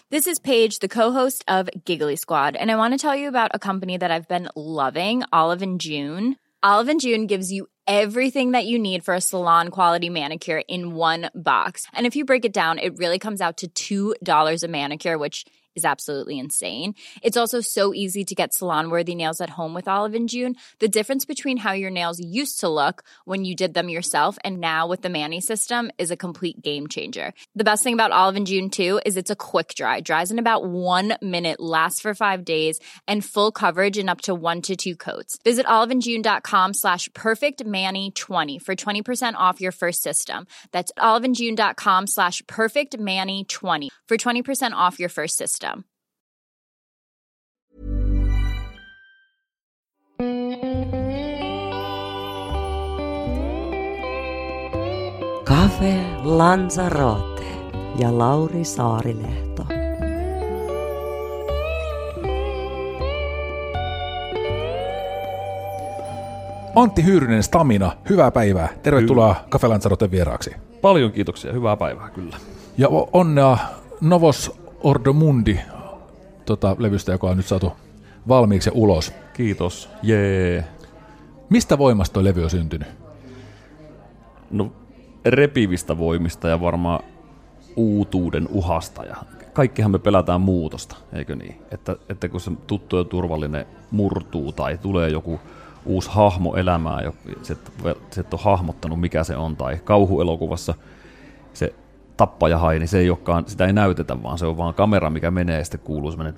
This is Paige, the co-host of Giggly Squad, and I want to tell you about a company that I've been loving, Olive & June. Olive & June gives you everything that you need for a salon-quality manicure in one box. And if you break it down, it really comes out to $2 a manicure, which is absolutely insane. It's also so easy to get salon-worthy nails at home with Olive & June. The difference between how your nails used to look when you did them yourself and now with the Mani system is a complete game changer. The best thing about Olive & June, too, is it's a quick dry. Dries in about 1 minute, lasts for 5 days, and full coverage in up to 1 to 2 coats. Visit oliveandjune.com/perfectmani20 for 20% off your first system. That's oliveandjune.com/perfectmani20 for 20% off your first system. Cafe Lanzarote ja Lauri Saarilehto. Antti Hyyrynen, Stamina, hyvää päivää. Tervetuloa Cafe Lanzaroten vieraaksi. Paljon kiitoksia, hyvää päivää kyllä. Ja onnea Novos Ordo Mundi levystä, joka on nyt saatu valmiiksi ja ulos. Kiitos, jee. Mistä voimasta tuo levy on syntynyt? No repivistä voimista ja varmaan uutuuden uhasta. Ja kaikkihan me pelätään muutosta, eikö niin? Että kun se tuttu ja turvallinen murtuu tai tulee joku uusi hahmo elämään, ja se et ole hahmottanut mikä se on, tai kauhuelokuvassa se tappajahai, niin se ei olekaan, sitä ei näytetä, vaan se on vaan kamera, mikä menee, ja sitten kuuluu semmoinen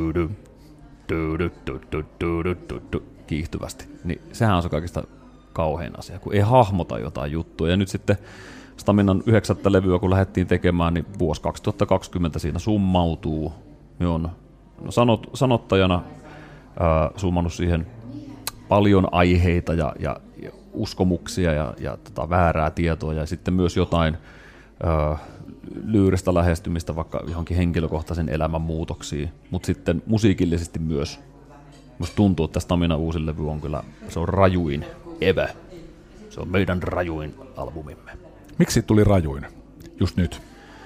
kiihtyvästi. Niin sehän on se kaikista kauhein asia, kun ei hahmota jotain juttua. Ja nyt sitten Staminan 9. levyä, kun lähdettiin tekemään, niin vuosi 2020 siinä summautuu. Me on sanottajana summannut siihen paljon aiheita ja uskomuksia ja väärää tietoa, ja sitten myös jotain lyyristä lähestymistä vaikka johonkin henkilökohtaisen elämän muutoksiin, mutta sitten musiikillisesti myös. Musta tuntuu, että Stamina uusi levy on kyllä, se on rajuin ever. Se on meidän rajuin albumimme. Miksi tuli rajuin just nyt?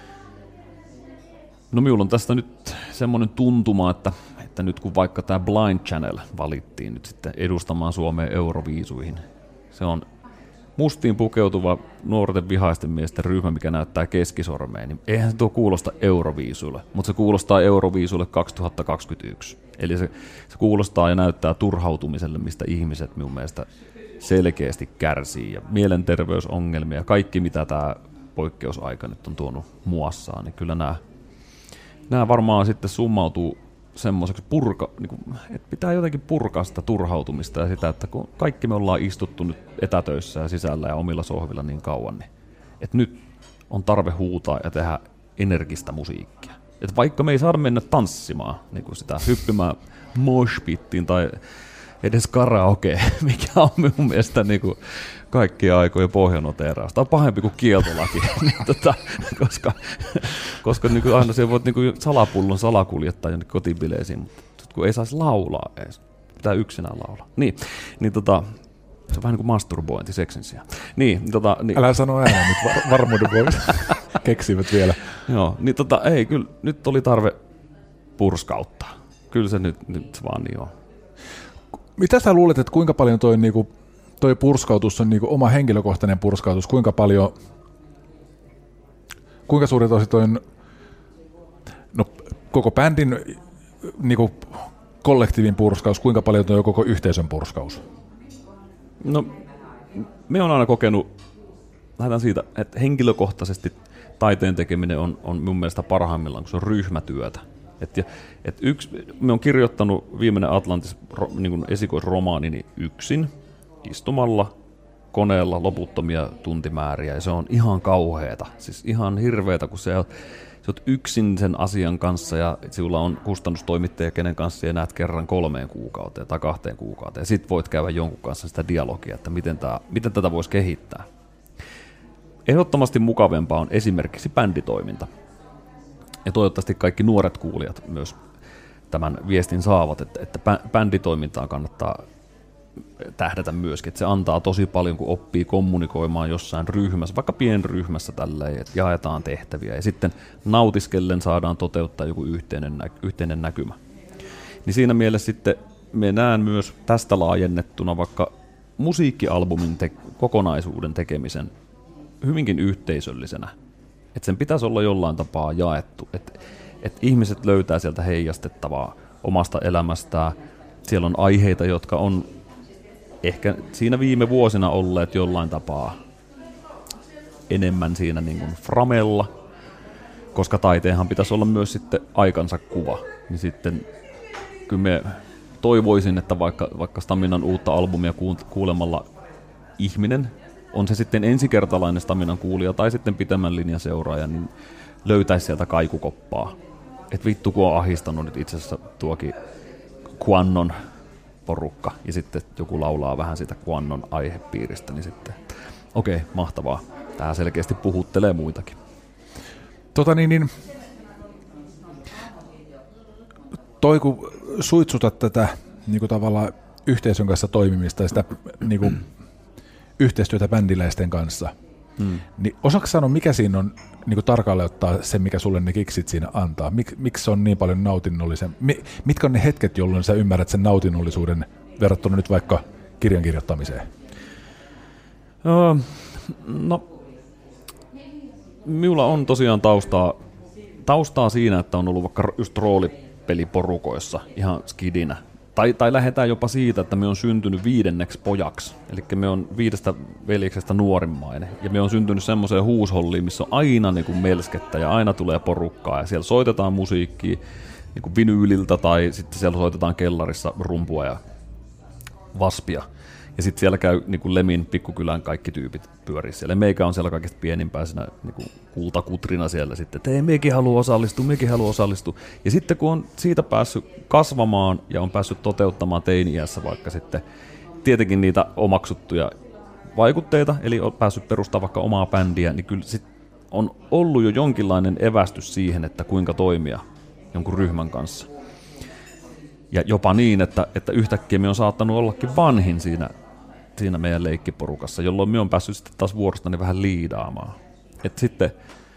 No minulla on tästä nyt semmoinen tuntuma, että nyt kun vaikka tämä Blind Channel valittiin nyt sitten edustamaan Suomeen Euroviisuihin, se on mustiin pukeutuva nuorten vihaisten miesten ryhmä, mikä näyttää keskisormeen, niin eihän se tuo kuulosta Euroviisuille, mutta se kuulostaa Euroviisuille 2021. Eli se kuulostaa ja näyttää turhautumiselle, mistä ihmiset minun mielestä selkeästi kärsii, ja mielenterveysongelmia ja kaikki, mitä tämä poikkeusaika nyt on tuonut muassaan, niin kyllä nämä varmaan sitten summautuu semmoiseksi että pitää jotenkin purkaa sitä turhautumista ja sitä, että kun kaikki me ollaan istuttu nyt etätöissä ja sisällä ja omilla sohvilla niin kauan, niin että nyt on tarve huutaa ja tehdä energistä musiikkia. Että vaikka me ei saada mennä tanssimaan, niin kuin sitä hyppimään moshpittiin tai edes karaokeen, mikä on minun mielestä niin kuin kaikkien aikojen pohjanoteeraus. Tämä on pahempi kuin kieltolaki, koska niin kuin aina se voit niin kuin salapullon salakuljettaa jonnekin kotibileisiin, mutta kun ei saisi laulaa edes, pitää yksinään laulaa. Niin, se on vähän niin kuin masturbointi seksin sijaan. Niin. Älä sano ääneen nyt, varmuuden vuoksi keksivät vielä. Joo, niin ei, kyllä nyt oli tarve purskauttaa. Kyllä se nyt vaan niin on. Mitä sä luulet, että kuinka paljon toi purskautus on niinku oma henkilökohtainen purskautus, kuinka suuri tosi toi koko bändin niinku kollektiivin purskaus, kuinka paljon toi on koko yhteisön purskaus? No, me on aina kokenut, lähdetään siitä, että henkilökohtaisesti taiteen tekeminen on mun mielestä parhaimmillaan, kun se on ryhmätyötä. Me on kirjoittanut viimeinen Atlantis niin esikoisromaanini yksin, istumalla, koneella loputtomia tuntimääriä, ja se on ihan kauheata, siis ihan hirveätä, kun sä oot yksin sen asian kanssa, ja sinulla on kustannustoimittaja, kenen kanssa ja näet kerran 3 kuukauteen tai 2 kuukauteen, ja sit voit käydä jonkun kanssa sitä dialogia, että miten tätä voisi kehittää. Ehdottomasti mukavempaa on esimerkiksi bänditoiminta. Ja toivottavasti kaikki nuoret kuulijat myös tämän viestin saavat, että bänditoimintaan kannattaa tähdätä myöskin, että se antaa tosi paljon, kun oppii kommunikoimaan jossain ryhmässä, vaikka pienryhmässä tälleen, että jaetaan tehtäviä ja sitten nautiskellen saadaan toteuttaa joku yhteinen näkymä. Niin siinä mielessä sitten me näen myös tästä laajennettuna vaikka musiikkialbumin kokonaisuuden tekemisen hyvinkin yhteisöllisenä. Että sen pitäisi olla jollain tapaa jaettu, että ihmiset löytää sieltä heijastettavaa omasta elämästään. Siellä on aiheita, jotka on ehkä siinä viime vuosina olleet jollain tapaa enemmän siinä niin kuin framella, koska taiteenhan pitäisi olla myös sitten aikansa kuva. Niin sitten kyllä me toivoisin, että vaikka Staminan uutta albumia kuulemalla ihminen, on se sitten ensikertalainen Staminan kuulija tai sitten pitemmän linjan seuraaja, niin löytäisi sieltä kaikukoppaa. Et vittu kun on ahistanut nyt itse asiassa tuokin Quannon porukka ja sitten joku laulaa vähän siitä Quannon aihepiiristä, niin sitten okei, mahtavaa. Tää selkeästi puhuttelee muitakin. Toi kun suitsutat tätä niin kuin tavallaan yhteisön kanssa toimimista ja sitä niin kuin yhteistyötä bändiläisten kanssa, niin osaatko sanoa, mikä siinä on niin kuin tarkalleen ottaa se, mikä sulle ne kiksit siinä antaa? Miksi se on niin paljon nautinnollisen? Mitkä on ne hetket, jolloin sä ymmärrät sen nautinnollisuuden verrattuna nyt vaikka kirjan kirjoittamiseen? No, minulla on tosiaan taustaa siinä, että on ollut vaikka just roolipeliporukoissa ihan skidinä. Tai lähdetään jopa siitä, että me on syntynyt 5. pojaksi. Eli me on 5 veljeksestä nuorimmainen. Ja me on syntynyt semmoiseen huusholliin, missä on aina niin kuin melskettä ja aina tulee porukkaa. Ja siellä soitetaan musiikkia niin kuin vinyyliltä tai sitten siellä soitetaan kellarissa rumpua ja vaspia. Ja sitten siellä käy niin kuin Lemin pikkukylän kaikki tyypit pyörii siellä. Ja meikä on siellä kaikista pienimpää siinä niin kuin kultakutrina siellä sitten, että ei mekin halua osallistua. Ja sitten kun on siitä päässyt kasvamaan ja on päässyt toteuttamaan teini-iässä vaikka sitten tietenkin niitä omaksuttuja vaikutteita, eli on päässyt perustamaan vaikka omaa bändiä, niin kyllä sit on ollut jo jonkinlainen evästys siihen, että kuinka toimia jonkun ryhmän kanssa. Ja jopa niin, että yhtäkkiä me on saattanut ollakin vanhin siinä meidän leikkiporukassa, jolloin me on päässyt sitten taas vuorostani vähän liidaamaan. Että sitten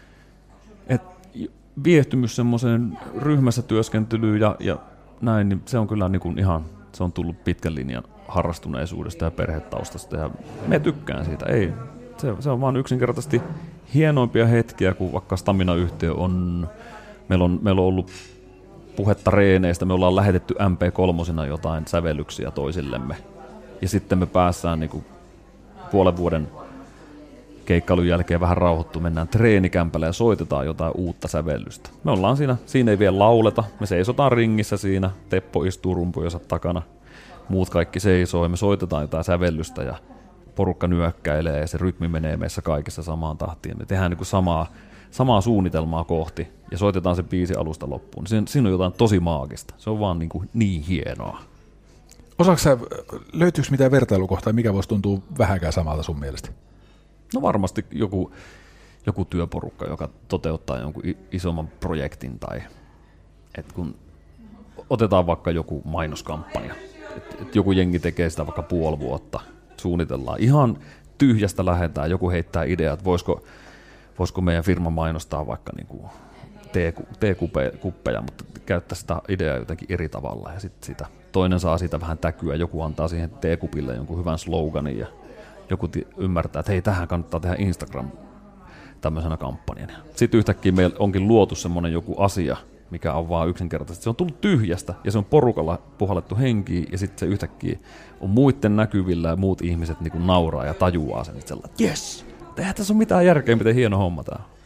viehtymys semmoiseen ryhmässä työskentelyyn ja näin, niin se on kyllä niin kuin ihan, se on tullut pitkän linjan harrastuneisuudesta ja perhetaustasta ja me tykkään siitä. Ei, se on vaan yksinkertaisesti hienoimpia hetkiä, kun vaikka Stamina-yhtiö on, meillä on ollut puhetta reeneistä, me ollaan lähetetty MP3 jotain sävellyksiä toisillemme. Ja sitten me päässään niin kuin puolen vuoden keikkailun jälkeen vähän rauhoittu, mennään treenikämpälle ja soitetaan jotain uutta sävellystä. Me ollaan siinä ei vielä lauleta, me seisotaan ringissä siinä, Teppo istuu rumpujensa takana, muut kaikki seisoo ja me soitetaan jotain sävellystä ja porukka nyökkäilee ja se rytmi menee meissä kaikissa samaan tahtiin. Me tehdään niin kuin samaa suunnitelmaa kohti ja soitetaan se biisi alusta loppuun. Siinä on jotain tosi maagista. Se on vaan niin hienoa. Löytyykö mitään vertailukohtaa, mikä voisi tuntua vähänkään samalta sun mielestä? No varmasti joku työporukka, joka toteuttaa jonkun isomman projektin tai kun otetaan vaikka joku mainoskampanja. Et joku jengi tekee sitä vaikka puoli vuotta, suunnitellaan. Ihan tyhjästä lähdetään, joku heittää ideat, että voisiko meidän firma mainostaa vaikka niinku teekuppeja, mutta käyttää sitä ideaa jotenkin eri tavalla ja sitten sitä toinen saa siitä vähän täkyä, joku antaa siihen teekupille jonkun hyvän sloganin ja joku ymmärtää, että hei, tähän kannattaa tehdä Instagram tämmöisenä kampanjana. Sitten yhtäkkiä meillä onkin luotu semmoinen joku asia, mikä on vaan yksinkertaisesti. Se on tullut tyhjästä ja se on porukalla puhallettu henkiin ja sitten se yhtäkkiä on muiden näkyvillä ja muut ihmiset niin kuin nauraa ja tajuaa sen itsellä, että jes, eihän tässä ole mitään järkeä, miten hieno homma tää on.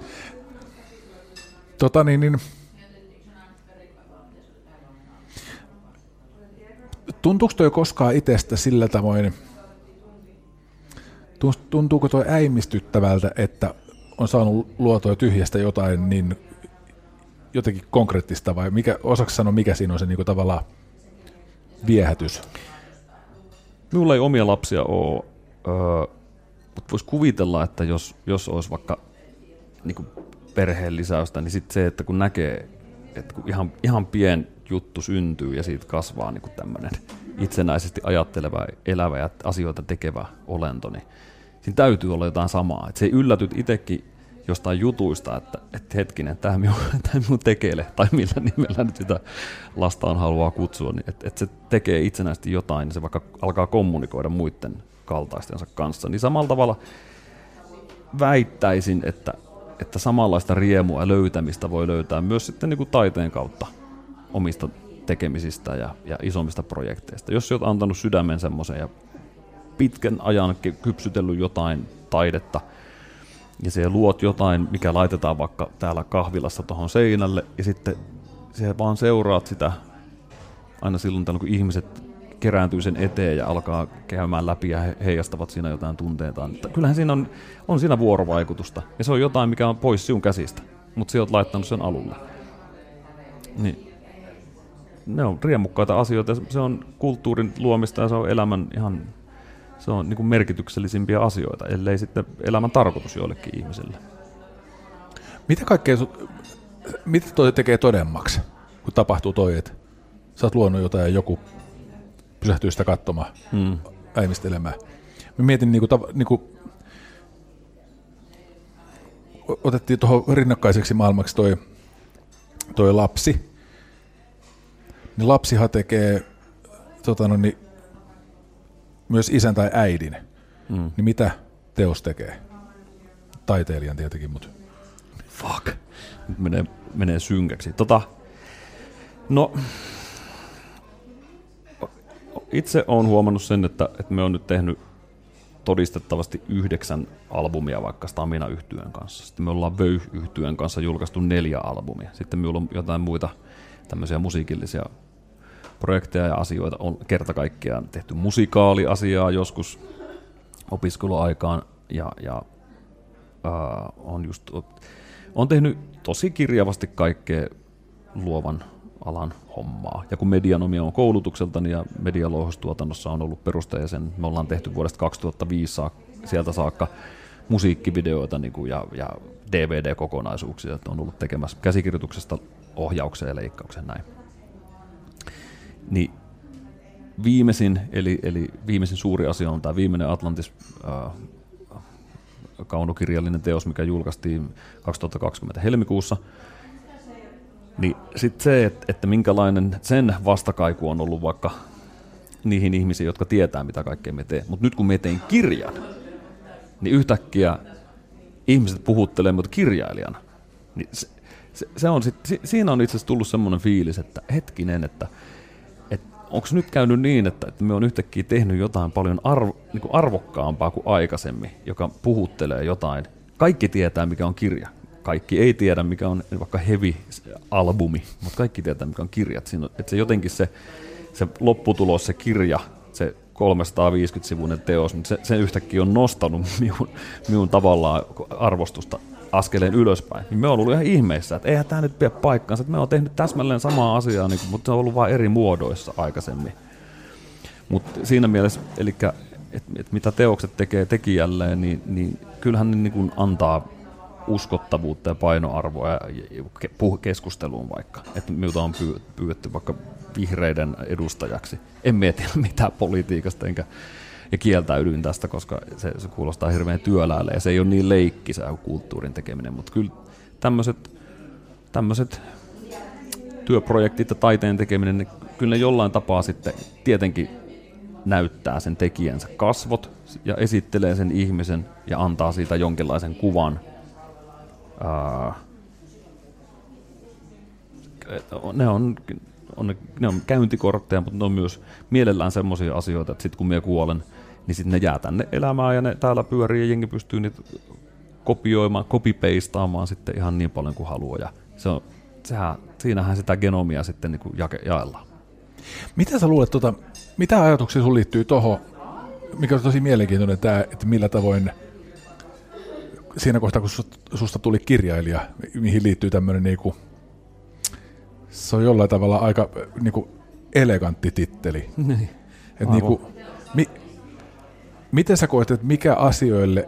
Tuntuuko toi koskaan itsestä sillä tavoin, tuntuuko toi äimistyttävältä, että on saanut luotua tyhjästä jotain niin jotenkin konkreettista vai osaako sanoa, mikä siinä on se niinku tavallaan viehätys? Minulla ei omia lapsia ole, mutta voisi kuvitella, että jos olisi vaikka niinku perheen lisäystä, niin sitten se, että kun näkee, että kun ihan pien juttu syntyy ja siitä kasvaa niinku tämmöinen itsenäisesti ajatteleva, elävä ja asioita tekevä olento, niin siinä täytyy olla jotain samaa. Että se ei yllätyt itsekin jostain jutuista, että hetkinen, tämä minun tekele, tai millä nimellä nyt sitä lastaan haluaa kutsua, niin että se tekee itsenäisesti jotain, niin se vaikka alkaa kommunikoida muiden kaltaistensa kanssa. Niin samalla tavalla väittäisin, että samanlaista riemua ja löytämistä voi löytää myös sitten niin kuin taiteen kautta omista tekemisistä ja isommista projekteista. Jos olet antanut sydämen semmoisen ja pitkän ajan kypsytellyt jotain taidetta, ja se luot jotain, mikä laitetaan vaikka täällä kahvilassa tuohon seinälle, ja sitten se vaan seuraat sitä aina silloin, kun ihmiset kerääntyy sen eteen ja alkaa käymään läpi ja heijastavat siinä jotain tunteitaan. Kyllähän siinä on siinä vuorovaikutusta, ja se on jotain, mikä on pois sinun käsistä, mutta sinä olet laittanut sen alulle. Niin. Ne on riemukkaita asioita, se on kulttuurin luomista ja se on elämän ihan... Se on niin kuin merkityksellisimpiä asioita, ellei sitten elämän tarkoitus joillekin ihmiselle. Mitä toi tekee todemmaksi, kun tapahtuu toi, että sä oot luonut jotain ja joku pysähtyy sitä katsomaan, äimistelemään. Mä mietin, otettiin tuohon rinnakkaiseksi maailmaksi toi lapsi. Niin lapsihan tekee myös isän tai äidin, niin mitä teos tekee? Taiteilijan tietenkin, mutta... Fuck. Nyt menee synkäksi. No, itse olen huomannut sen, että me on nyt tehnyt todistettavasti 9 albumia vaikka Stamina-yhtyeen kanssa. Sitten me ollaan Vöy-yhtyeen kanssa julkaistu 4 albumia. Sitten minulla on jotain muita tämmöisiä musiikillisia projekteja ja asioita. On kerta kaikkiaan tehty musikaaliasiaa joskus opiskeluaikaan ja on tehnyt tosi kirjavasti kaikkea luovan alan hommaa. Ja kun Medianomia on koulutukseltani ja medialouhostuotannossa on ollut perustajäsen, me ollaan tehty vuodesta 2005 sieltä saakka musiikkivideoita ja DVD-kokonaisuuksia, että on ollut tekemässä käsikirjoituksesta ohjaukseen ja leikkaukseen näin. Niin viimeisin suuri asia on tämä viimeinen Atlantis kaunokirjallinen teos, mikä julkaistiin 2020 helmikuussa. Niin sitten se, että minkälainen sen vastakaiku on ollut vaikka niihin ihmisiin, jotka tietää, mitä kaikkea me teemme. Mutta nyt kun me tein kirjan, niin yhtäkkiä ihmiset puhuttelee mut kirjailijana. Niin siinä on itse asiassa tullut semmoinen fiilis, että hetkinen, että onko nyt käynyt niin, että me on yhtäkkiä tehnyt jotain paljon arvokkaampaa kuin aikaisemmin, joka puhuttelee jotain. Kaikki tietää, mikä on kirja. Kaikki ei tiedä, mikä on vaikka heavy-albumi, mutta kaikki tietää, mikä on kirja. Että se jotenkin se lopputulos, se kirja, se 350-sivuinen teos, niin se yhtäkkiä on nostanut minun tavallaan arvostusta askeleen ylöspäin. Niin me on ollut ihan ihmeissä, että eihän tämä nyt pidä paikkaansa, että me on tehnyt täsmälleen samaa asiaa, mutta se on ollut vain eri muodoissa aikaisemmin. Mutta siinä mielessä, eli että mitä teokset tekee tekijälleen, niin kyllähän ne niin antaa uskottavuutta ja painoarvoa keskusteluun vaikka. Että minulta on pyydetty vaikka vihreiden edustajaksi. En tiedä mitään politiikasta ja kieltäydyin tästä, koska se kuulostaa hirveän työläälle ja se ei ole niin leikkisää kuin kulttuurin tekeminen, mutta kyllä tämmöiset työprojektit ja taiteen tekeminen, niin kyllä ne jollain tapaa sitten tietenkin näyttää sen tekijänsä kasvot ja esittelee sen ihmisen ja antaa siitä jonkinlaisen kuvan. Ne on käyntikortteja, mutta ne on myös mielellään semmoisia asioita, että sitten kun minä kuolen, niin sitten ne jää tänne elämään ja ne täällä pyörii ja jengi pystyy niitä kopioimaan, copy-pastaamaan sitten ihan niin paljon kuin haluaa. Ja siinähän sitä genomia sitten niin kuin jaellaan. Mitä sä luulet, mitä ajatuksia sun liittyy tuohon, mikä on tosi mielenkiintoinen tämä, että millä tavoin siinä kohtaa, kun susta tuli kirjailija, mihin liittyy tämmöinen niinku, se on jollain tavalla aika niinku elegantti titteli. Et niinku, miten sä koet, että mikä asioille,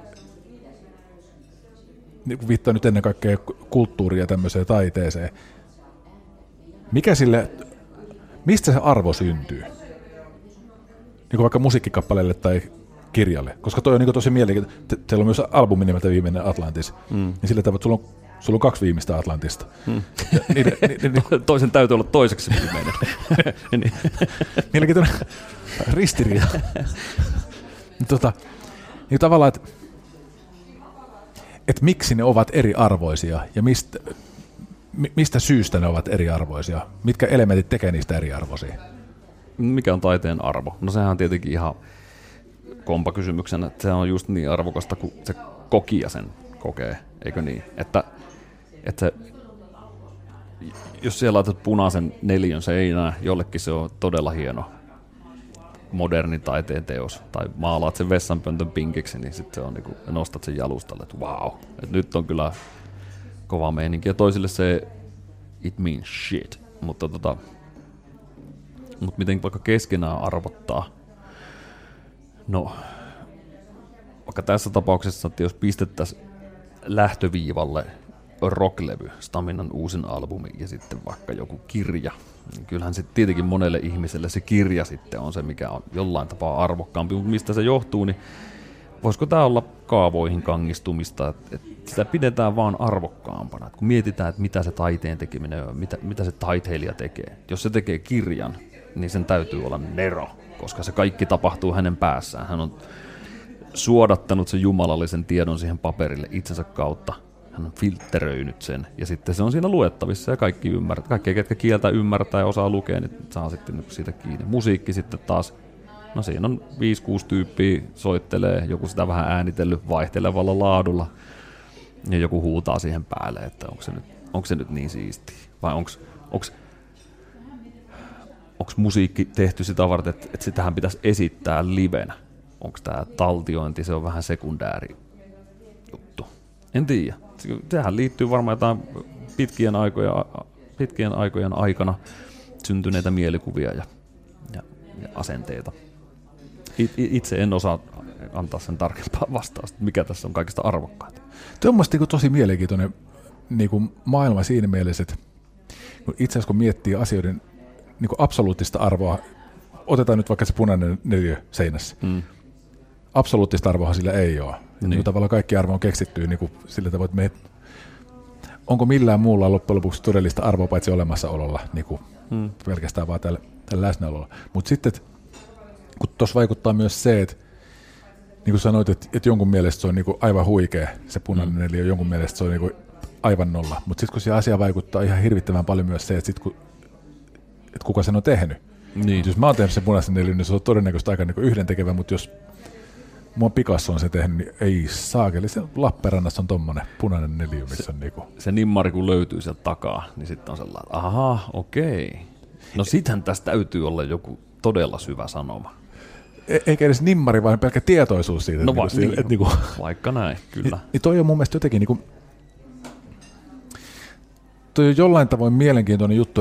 niinku viittaa nyt ennen kaikkea kulttuuria ja tämmöiseen taiteeseen, mistä se arvo syntyy? niin vaikka musiikkikappaleelle tai kirjalle, koska toi on niin tosi mielenkiintoinen. Teillä on myös albumi nimeltä Viimeinen Atlantis, niin sillä tavalla, että sulla on 2 viimeistä Atlantista. Toisen täytyy olla toiseksi viimeinen. Mielenkiintoinen ristiriita. Niin tavallaan, että miksi ne ovat eriarvoisia ja mistä syystä ne ovat eriarvoisia? Mitkä elementit tekee niistä eriarvoisia? Mikä on taiteen arvo? No sehän on tietenkin ihan kompakysymyksenä, että se on just niin arvokasta, kun se kokija sen kokee, eikö niin? Että se, jos siellä laitat punaisen 4 seinään, jollekin se on todella hieno moderni taiteen teos, tai maalaat sen vessanpöntön pinkiksi, niin sitten se on niinku, nostat sen jalustalle, että wow, että nyt on kyllä kova meininki, ja toisille se it means shit, mutta miten vaikka keskenään arvottaa, no vaikka tässä tapauksessa, että jos pistettäisiin lähtöviivalle rocklevy, Staminan uusin albumi ja sitten vaikka joku kirja, niin kyllähän se tietenkin monelle ihmiselle se kirja sitten on se, mikä on jollain tapaa arvokkaampi, mutta mistä se johtuu, niin voisiko tämä olla kaavoihin kangistumista, että sitä pidetään vaan arvokkaampana, että kun mietitään, että mitä se taiteen tekeminen on, mitä se taiteilija tekee. Jos se tekee kirjan, niin sen täytyy olla nero, koska se kaikki tapahtuu hänen päässään. Hän on suodattanut sen jumalallisen tiedon siihen paperille itsensä kautta. Hän on filtteröinyt sen, ja sitten se on siinä luettavissa, ja kaikki ymmärtää. Kaikki, ketkä kieltä ymmärtää ja osaa lukea, niin saa sitten siitä kiinni. Musiikki sitten taas, no siinä on 5-6 tyyppiä soittelee, joku sitä vähän äänitellyt vaihtelevalla laadulla, ja joku huutaa siihen päälle, että onko se nyt niin siistiä, vai onko musiikki tehty sitä varten, että sitähän pitäisi esittää livenä. Onko tämä taltiointi, se on vähän sekundääri juttu. En tiedä. Sehän liittyy varmaan jotain pitkien aikojen aikana syntyneitä mielikuvia ja asenteita. Itse en osaa antaa sen tarkempaa vastausta, mikä tässä on kaikista arvokkainta. Tuo on mielestäni tosi mielenkiintoinen niin maailma siinä mielessä, että itse asiassa kun miettii asioiden niin absoluuttista arvoa, otetaan nyt vaikka se punainen 4 seinässä. Absoluuttista arvoa sillä ei ole. Niin. Tavallaan kaikki arvo on keksitty niin sillä tavoin, että onko millään muulla loppujen lopuksi todellista arvoa paitsi olemassaololla, niin pelkästään vaan tällä läsnäololla. Mutta sitten, kun tuossa vaikuttaa myös se, että niin kuin sanoit, että jonkun mielestä se on niin aivan huikea, se punainen 4, jonkun mielestä se on niin aivan nolla. Mutta sitten kun siihen asiaan vaikuttaa ihan hirvittävän paljon myös se, että kuka sen on tehnyt. Niin. Jos mä oon tehnyt sen punaisen 4, niin se on todennäköisesti aika niin yhdentekevä, mutta jos mua Picasso on se tehnyt, niin ei saakeli. Se Lappeenrannassa on tommonen punainen 4, missä on niinku. Se nimmari kun löytyy sieltä takaa, niin sitten on sellainen, että ahaa, okei. No sittenhän tästä täytyy olla joku todella syvä sanoma. Eikä edes nimmari, vaan pelkkä tietoisuus siitä. No vaikka näin, kyllä. Niin toi on mun mielestä jotenkin niinku, toi on jollain tavoin mielenkiintoinen juttu,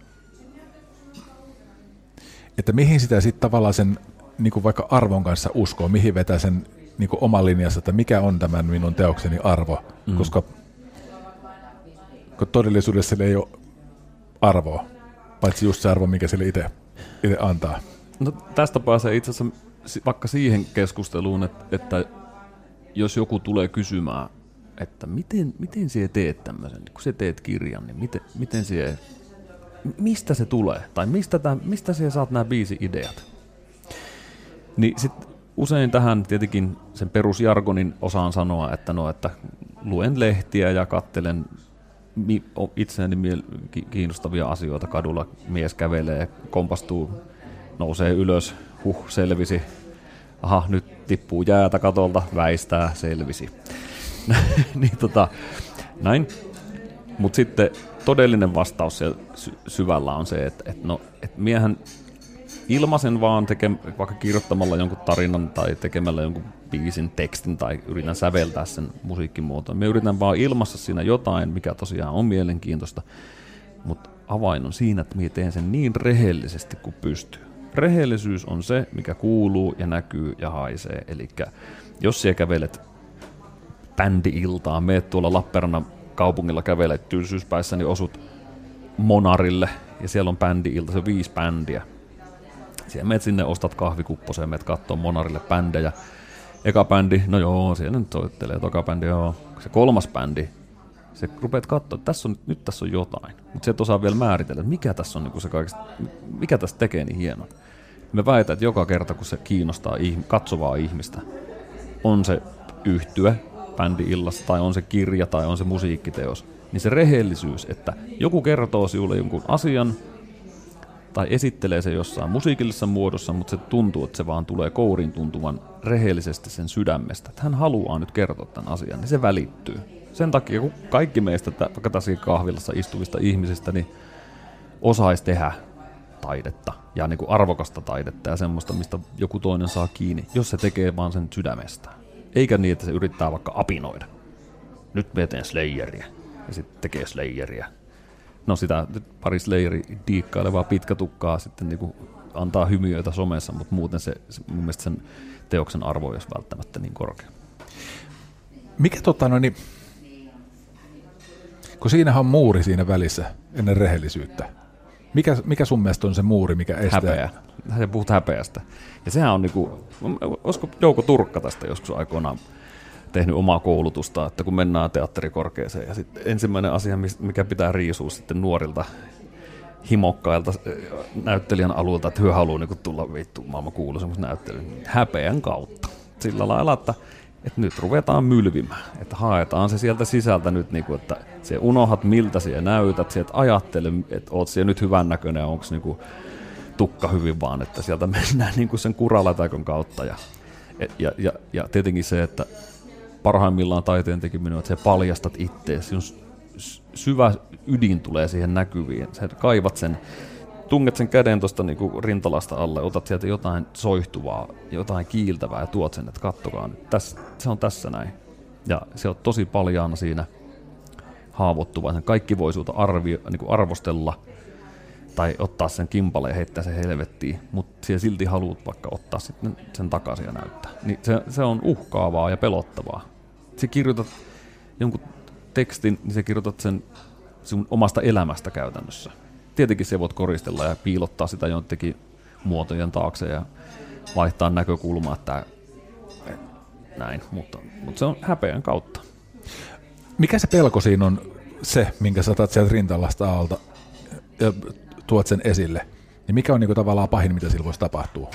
että mihin sitä sitten tavallaan sen niin vaikka arvon kanssa uskoo, mihin vetää sen niin oman linjassa, että mikä on tämän minun teokseni arvo, koska todellisuudessa sille ei ole arvoa, paitsi just se arvo, mikä sille itse antaa. No tästä pääsee itse asiassa vaikka siihen keskusteluun, että jos joku tulee kysymään, että miten sinä teet tämmöisen, kun sinä teet kirjan, niin miten sinä, mistä se tulee, tai mistä sinä saat nämä biisi-ideat? Niin sitten usein tähän tietenkin sen perusjargonin osaan sanoa, että luen lehtiä ja katselen itseäni kiinnostavia asioita kadulla. Mies kävelee, kompastuu, nousee ylös, selvisi. Aha, nyt tippuu jäätä katolta, väistää, selvisi. Niin näin. Mutta sitten todellinen vastaus siellä syvällä on se, että miehän ilmaisen vaan vaikka kirjoittamalla jonkun tarinan tai tekemällä jonkun biisin tekstin tai yritän säveltää sen musiikkimuotoon. Me yritän vaan ilmassa siinä jotain, mikä tosiaan on mielenkiintoista, mutta avain on siinä, että minä teen sen niin rehellisesti kuin pystyy. Rehellisyys on se, mikä kuuluu ja näkyy ja haisee. Eli jos siellä kävelet bändi-iltaan, meet tuolla Lappeenrannan kaupungilla kävelet tylsyyspäissä, niin osut Monarille ja siellä on bändi-ilta, se on 5 bändiä. Siellä menet sinne, ostat kahvikupposeen, menet kattoo Monarille bändejä. Eka bändi, no joo, siellä nyt soittelee, toka bändi, joo. Se kolmas bändi, se rupeat katsoa, että nyt tässä on jotain. Mutta se et osaa vielä määritellä, että mikä tässä on niin se kaikista, mikä tässä tekee niin hienon. Me väitän, että joka kerta, kun se kiinnostaa katsovaa ihmistä, on se yhtye bändi-illassa, tai on se kirja, tai on se musiikkiteos, niin se rehellisyys, että joku kertoo sinulle jonkun asian, tai esittelee se jossain musiikillisessa muodossa, mutta se tuntuu, että se vaan tulee kourin tuntuvan rehellisesti sen sydämestä, että hän haluaa nyt kertoa tämän asian, niin se välittyy. Sen takia, kun kaikki meistä, vaikka tässä kahvilassa istuvista ihmisistä, niin osaisi tehdä taidetta, ja niin kuin arvokasta taidetta, ja semmoista, mistä joku toinen saa kiinni, jos se tekee vaan sen sydämestä. Eikä niin, että se yrittää vaikka apinoida. Nyt me teen Slayeria, ja sitten tekee Slayeria. No sitä pari Slayer-diikkailevaa pitkätukkaa sitten niinku antaa hymiöitä somessa, mutta muuten se mun mielestä sen teoksen arvo ei olisi välttämättä niin korkea. Mikä kun siinähän on muuri siinä välissä ennen rehellisyyttä. Mikä sun mielestä on se muuri, mikä estää? Häpeä. Sä puhut häpeästä. Ja sehän on niinku, olisiko Jouko Turkka tästä joskus aikoinaan tehnyt omaa koulutusta, että kun mennään teatterikorkeeseen ja sitten ensimmäinen asia, mikä pitää riisua sitten nuorilta himokkailta näyttelijän alueelta, että he haluaa niin tulla vittu maailman kuuluisemmaksi näyttelijän, häpeän kautta. Sillä lailla, että nyt ruvetaan mylvimään, että haetaan se sieltä sisältä nyt, niin kuin, että se unohat miltä siellä näytät, sieltä ajattele, että oot siellä nyt hyvän näköinen ja onko niin tukka hyvin vaan, että sieltä mennään niin kuin sen kuralatakon kautta ja tietenkin se, että parhaimmillaan taiteen tekeminen on, että sä paljastat ittees, sinun syvä ydin tulee siihen näkyviin, sä kaivat sen, tunget sen käden tuosta niinku rintalasta alle, otat sieltä jotain soihtuvaa, jotain kiiltävää ja tuot sen, että kattokaa nyt, se on tässä näin. Ja se on tosi paljaana siinä haavoittuvaisen, kaikki voi sulta niinku arvostella tai ottaa sen kimpaleen ja heittää sen helvettiin, mutta siellä silti haluat vaikka ottaa sitten sen takaisin ja näyttää. Niin se on uhkaavaa ja pelottavaa. Se kirjoitat jonkun tekstin, niin se kirjoitat sen sun omasta elämästä käytännössä. Tietenkin se voit koristella ja piilottaa sitä jonnekin muotojen taakse ja vaihtaa näkökulmaa, että näin, mutta se on häpeän kautta. Mikä se pelko siinä on se, minkä sä otat sieltä rintalasta alta ja tuot sen esille? Niin mikä on niinku tavallaan pahin, mitä sillä voisi tapahtua?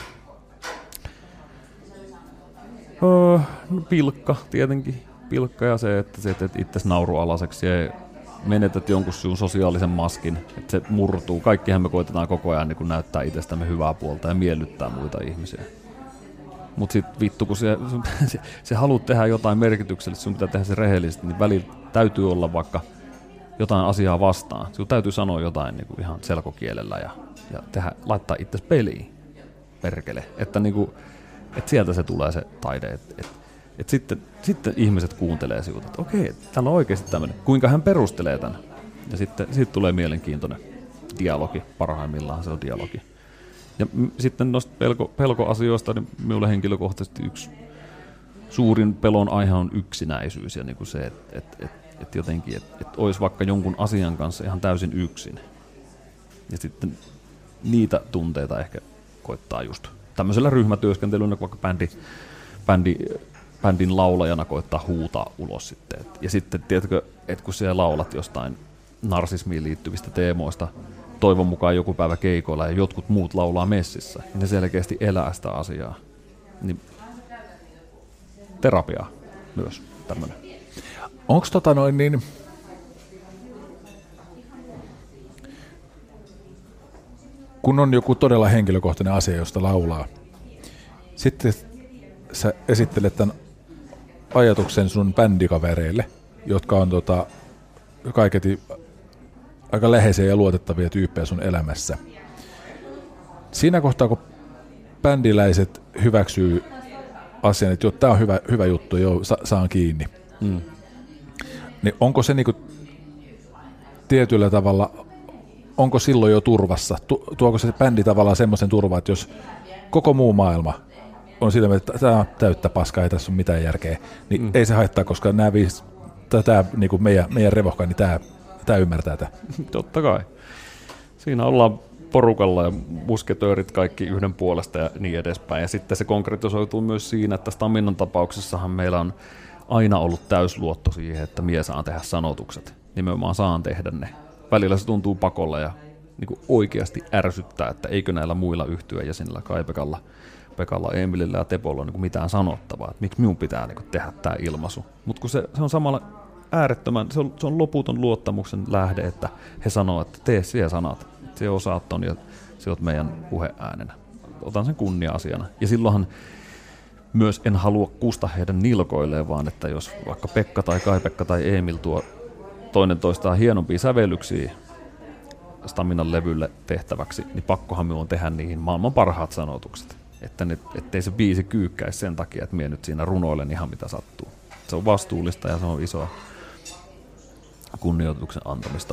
No, pilkka tietenkin. Pilkka ja se, että sä teet itsesi naurualaiseksi ja menetät jonkun sun sosiaalisen maskin, että se murtuu. Kaikkihan me koitetaan koko ajan niin näyttää itsestämme hyvää puolta ja miellyttää muita ihmisiä. Mutta sitten vittu, kun se haluat tehdä jotain merkityksellistä, sun pitää tehdä se rehellisesti, niin välillä täytyy olla vaikka jotain asiaa vastaan. Sinun täytyy sanoa jotain niin kuin ihan selkokielellä ja laittaa itsesi peliin, perkele. Että sieltä se tulee se taide. Että sitten ihmiset kuuntelee sinulta, että okei, täällä on oikeasti tämmöinen. Kuinka hän perustelee tämän? Ja sitten siitä tulee mielenkiintoinen dialogi, parhaimmillaan se on dialogi. Ja sitten noista pelkoasioista, niin minulle henkilökohtaisesti yksi suurin pelon aihe on yksinäisyys ja niin kuin se, että jotenkin, että olisi vaikka jonkun asian kanssa ihan täysin yksin. Ja sitten niitä tunteita ehkä koittaa just tämmöisellä ryhmätyöskentelyllä, vaikka bändin laulajana koittaa huutaa ulos sitten. Ja sitten tiedätkö, että kun siellä laulat jostain narsismiin liittyvistä teemoista, toivon mukaan joku päivä keikoilla ja jotkut muut laulaa messissä, niin ne selkeästi elää sitä asiaa. Niin terapia myös tämmöinen. Onko kun on joku todella henkilökohtainen asia, josta laulaa, sitten sä esittelet tämän ajatuksen sun bändikavereille, jotka on kaiketi aika läheisiä ja luotettavia tyyppejä sun elämässä. Siinä kohtaa, kun bändiläiset hyväksyy asian, että tämä on hyvä juttu, joo, saan kiinni, niin onko se niinku tietyllä tavalla, onko silloin jo turvassa? Tuoko se bändi tavallaan semmoisen turvaa, että jos koko muu maailma on sitä, että tämä on täyttä paskaa, ei tässä ole mitään järkeä, niin ei se haittaa, koska nämä tämä niinku meidän revohka, niin tämä ymmärtää tätä. Totta kai. Siinä ollaan porukalla ja musketöörit kaikki yhden puolesta ja niin edespäin. Ja sitten se konkretisoituu myös siinä, että Staminan tapauksessahan meillä on aina ollut täysluotto siihen, että mie saan tehdä sanotukset. Nimenomaan saan tehdä ne. Välillä se tuntuu pakolla ja niin kuin oikeasti ärsyttää, että eikö näillä muilla yhtyöjäsenillä, Kai-Pekalla, Emilillä ja Tepolla niin kuin mitään sanottavaa, että miksi minun pitää niin kuin tehdä tämä ilmaisu. Mutta kun se on samalla äärettömän, se on loputon luottamuksen lähde, että he sanoo, että tee siellä sanat, se osaat ton ja se oot meidän puheäänenä. Otan sen kunnia-asiana. Ja silloinhan myös en halua kusta heidän nilkoilleen, vaan että jos vaikka Pekka tai Kai-Pekka tai Emil tuo toinen toistaan hienompia sävellyksiä Staminan levylle tehtäväksi, niin pakkohan minun on tehdä niihin maailman parhaat sanotukset. Ettei se biisi kyykkäisi sen takia, että minä nyt siinä runoilen ihan mitä sattuu. Se on vastuullista ja se on isoa kunnioituksen antamista.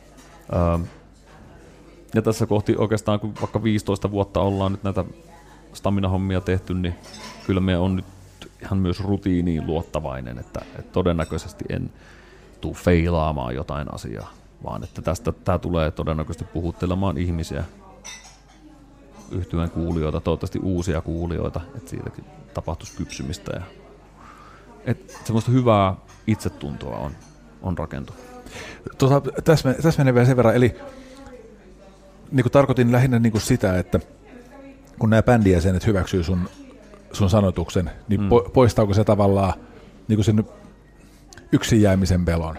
Ja tässä kohti oikeastaan, kun vaikka 15 vuotta ollaan nyt näitä Stamina-hommia tehty, niin kyllä me on nyt ihan myös rutiiniin luottavainen, että todennäköisesti en tule feilaamaan jotain asiaa, vaan että tämä tulee todennäköisesti puhuttelemaan ihmisiä, yhtyeen kuulijoita, toivottavasti uusia kuulijoita, että siitäkin tapahtuisi kypsymistä. Ja, että semmoista hyvää itsetuntoa on rakentunut. Tässä menee vielä sen verran, eli niin kuin tarkoitin lähinnä niin kuin sitä, että kun nämä bändijäsenet hyväksyy sun sanotuksen, niin poistaako se tavallaan niin kuin sen yksin jäämisen pelon?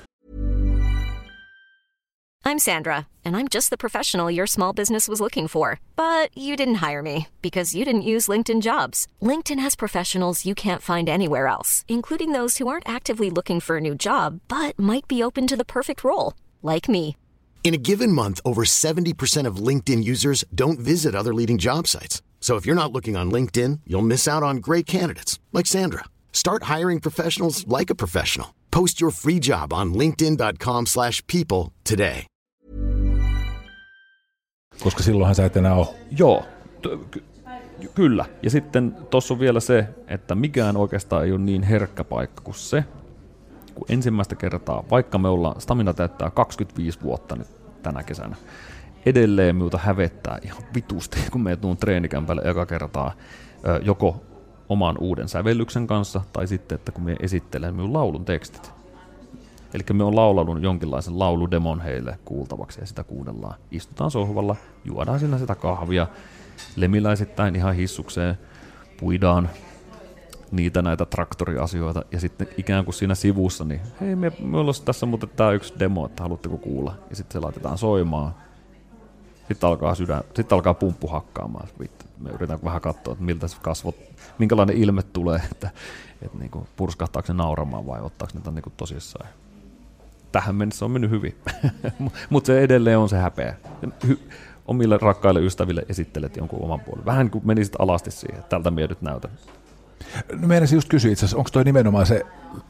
I'm Sandra, and I'm just the professional your small business was looking for. But you didn't hire me because you didn't use LinkedIn Jobs. LinkedIn has professionals you can't find anywhere else, including those who aren't actively looking for a new job, but might be open to the perfect role, like me. In a given month, over 70% of LinkedIn users don't visit other leading job sites. So if you're not looking on LinkedIn, you'll miss out on great candidates like Sandra. Start hiring professionals like a professional. Post your free job on linkedin.com/people today. Koska silloinhan sä et enää ole. Joo, kyllä. Ja sitten tuossa on vielä se, että mikään oikeastaan ei ole niin herkkä paikka kuin se, kun ensimmäistä kertaa, vaikka me ollaan, Stamina täyttää 25 vuotta nyt tänä kesänä, edelleen minulta hävettää ihan vitusti, kun me tuun treenikämpälle eka kertaa joko oman uuden sävellyksen kanssa, tai sitten, että kun me esittelen minun laulun tekstit. Eli me on laulanut jonkinlaisen lauludemon heille kuultavaksi, ja sitä kuunnellaan. Istutaan sohvalla, juodaan siinä sitä kahvia, lemiläisittäin ihan hissukseen, puidaan niitä näitä traktoriasioita, ja sitten ikään kuin siinä sivussa, niin hei, me olisi tässä muuten tämä yksi demo, että haluatteko kuulla, ja sitten se laitetaan soimaan. Sitten alkaa pumppu hakkaamaan. Me yritetään vähän katsoa, että miltä se kasvot, minkälainen ilme tulee, että niin kuin purskahtaako se nauramaan vai ottaako niitä niin kuin tosissaan. Tähän mennessä on mennyt hyvin, mutta se edelleen on se häpeä. Omille rakkaille ystäville esittelet jonkun oman puolen. Vähän kuin menisit alasti siihen, tältä minä nyt näytän. No meinasin just kysyä itse asiassa, onko toi nimenomaan se,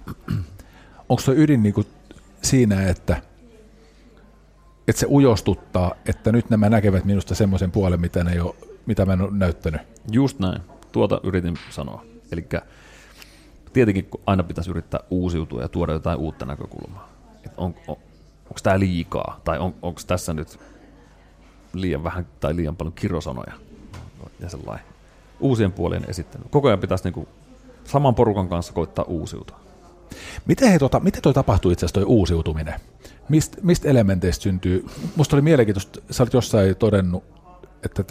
onko toi ydin niin kuin siinä, että se ujostuttaa, että nyt nämä näkevät minusta semmoisen puolen, mitä mä en ole näyttänyt. Just näin. Tuota yritin sanoa. Eli tietenkin aina pitäisi yrittää uusiutua ja tuoda jotain uutta näkökulmaa. Onko tämä liikaa, tai onko tässä nyt liian vähän tai liian paljon kirosanoja ja sellainen. Uusien puolien esittely. Koko ajan pitäisi niinku saman porukan kanssa koittaa uusiutua. Miten toi tapahtuu itse asiassa toi uusiutuminen? Mistä elementeistä syntyy? Musta oli mielenkiintoista, sä olet jossain todennut, että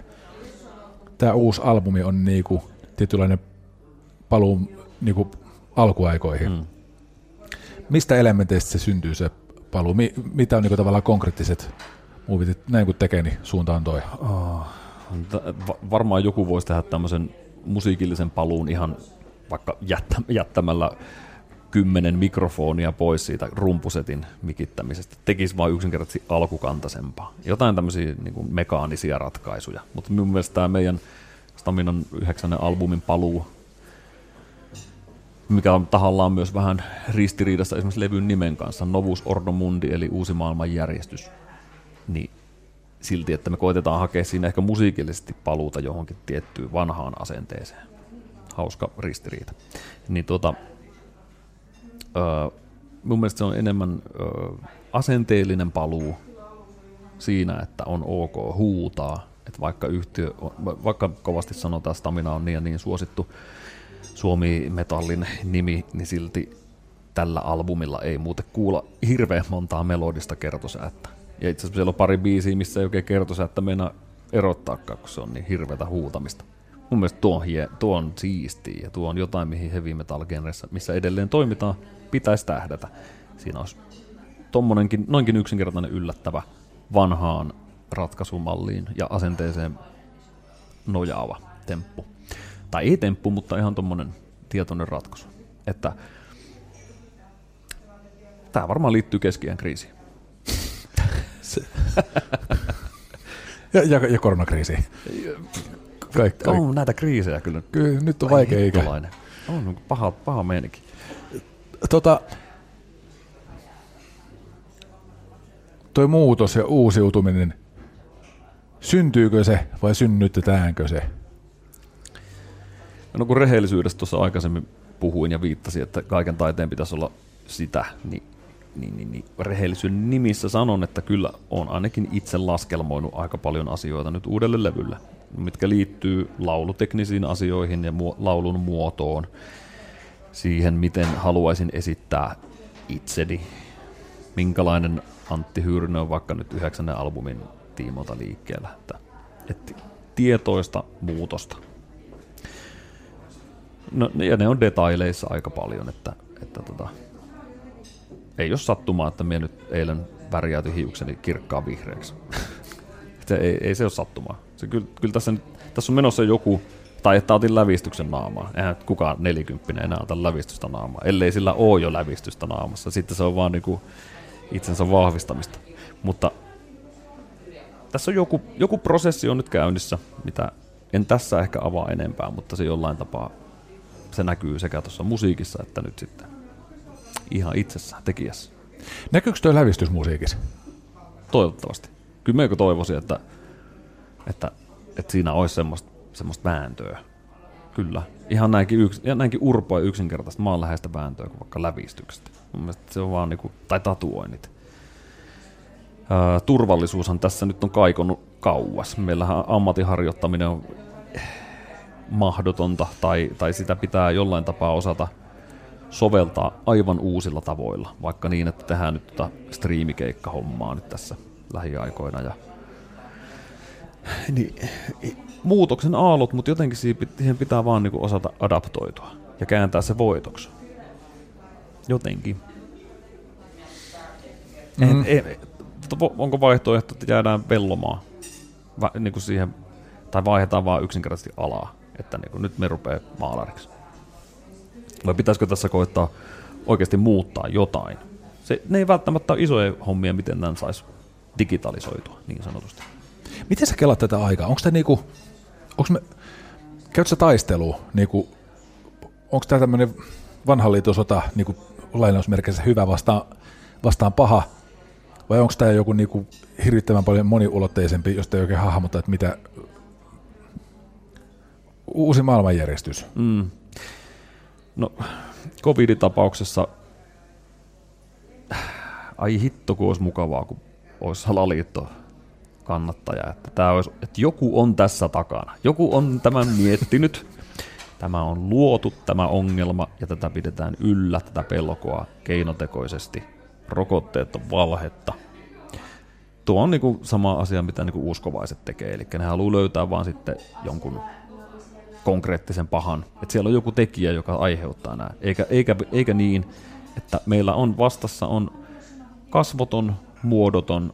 tämä uusi albumi on niinku tietynlainen paluu niinku alkuaikoihin. Mistä elementeistä se syntyy se paluu? Mitä on niinku tavallaan konkreettiset muovit, näin kun tekee, niin suuntaan toi? Varmaan joku voisi tehdä tämmöisen musiikillisen paluun ihan vaikka jättämällä 10 mikrofonia pois siitä rumpusetin mikittämisestä. Tekisi vaan yksinkertaisesti alkukantaisempaa. Jotain tämmöisiä niin kuin mekaanisia ratkaisuja. Mutta minun mielestä tämä meidän Staminan 9. albumin paluu, mikä on tahallaan myös vähän ristiriidassa esimerkiksi levyn nimen kanssa, Novus Ordo Mundi, eli uusi maailmanjärjestys, niin silti, että me koitetaan hakea siinä ehkä musiikillisesti paluuta johonkin tiettyyn vanhaan asenteeseen. Hauska ristiriita. Niin mun mielestä se on enemmän asenteellinen paluu siinä, että on ok huutaa, että vaikka kovasti sanotaan, että Stamina on niin ja niin suosittu Suomi-metallin nimi, niin silti tällä albumilla ei muuten kuulla hirveän montaa melodista kertosäättä. Ja itse asiassa siellä on pari biisiä, missä ei oikein kertosäättä meinaa erottaakaan, kun se on niin hirveätä huutamista. Mun mielestä tuo on siistiä ja tuo on jotain, mihin heavy metal genressä, missä edelleen toimitaan, pitäisi tähdätä. Siinä olisi tommonenkin, noinkin yksinkertainen yllättävä vanhaan ratkaisumalliin ja asenteeseen nojaava temppu. Tai ei temppu, mutta ihan tommonen tietoinen ratkaisu. Että tää varmaan liittyy keski-iän kriisiin. ja koronakriisiin. Kaikki. On näitä kriisejä kyllä. Kyllä nyt on vaikea ikä. On paha meininki. Toi muutos ja uusiutuminen, syntyykö se vai synnytetäänkö se? No kun rehellisyydestä tuossa aikaisemmin puhuin ja viittasin, että kaiken taiteen pitäisi olla sitä, niin rehellisyyden nimissä sanon, että kyllä on ainakin itse laskelmoinut aika paljon asioita nyt uudelle levylle, mitkä liittyy lauluteknisiin asioihin ja laulun muotoon, siihen miten haluaisin esittää itseni, minkälainen Antti Hyyrynen on vaikka nyt 9. albumin tiimoilta liikkeellä, että tietoista muutosta. No, ja ne on detaileissa aika paljon, että ei ole sattumaa, että minä nyt eilen värjäytin hiukseni kirkkaan vihreäksi. ei se ole sattumaa. Kyllä tässä on menossa joku, tai että otin lävistyksen naamaa. Eihän kukaan 40 enää ota lävistystä naamaa, ellei sillä ole jo lävistystä naamassa. Sitten se on vaan niinku itsensä vahvistamista. Mutta tässä on joku prosessi on nyt käynnissä, mitä en tässä ehkä avaa enempää, mutta se jollain tapaa se näkyy sekä tuossa musiikissa että nyt sitten ihan itsessään tekijässä. Näkyykö tuo lävistys musiikissa? Toivottavasti. Kyllä meikö toivoisin, että siinä olisi semmoista vääntöä. Kyllä. Ihan näinkin urpoa ja yksinkertaista maanläheistä vääntöä kuin vaikka lävistyksestä. Mun mielestä se on vaan niinku, tai tatuoinnit. Turvallisuushan tässä nyt on kaikonnut kauas. Meillähän ammatinharjoittaminen on mahdotonta tai sitä pitää jollain tapaa osata soveltaa aivan uusilla tavoilla, vaikka niin, että tehdään nyt striimikeikkahommaa nyt tässä lähiaikoina. Niin, muutoksen aallot, mutta jotenkin siihen pitää vaan niinku osata adaptoitua ja kääntää se voitoksi. Jotenkin. Onko vaihtoehto, että jäädään vellomaan niin siihen, tai vaihdetaan vaan yksinkertaisesti alaa, että niin nyt me rupeaa maalariksi? Vai pitäisikö tässä koittaa oikeasti muuttaa jotain? Ne ei välttämättä ole isoja hommia, miten tämän saisi digitalisoitua niin sanotusti. Miten sä kelaat tätä aikaa? Käytkö sä taistelua? Onko tämä tämmöinen vanhan liiton sota niinku lainausmerkeissä hyvä vastaan paha? Vai onko tämä joku niinku hirvittävän paljon moniulotteisempi, josta ei oikein hahmota, että mitä uusi maailmanjärjestys? No, COVID-tapauksessa ai hitto, kun olisi mukavaa, kun olisi salaliitto kannattaja, että joku on tässä takana. Joku on tämän miettinyt. Tämä on luotu, tämä ongelma, ja tätä pidetään yllä, tätä pelkoa keinotekoisesti. Rokotteet on valhetta. Tuo on niinku sama asia, mitä niinku uskovaiset tekee, eli ne haluaa löytää vaan sitten jonkun konkreettisen pahan. Että siellä on joku tekijä, joka aiheuttaa nämä. Eikä niin, että meillä on vastassa on kasvoton, muodoton,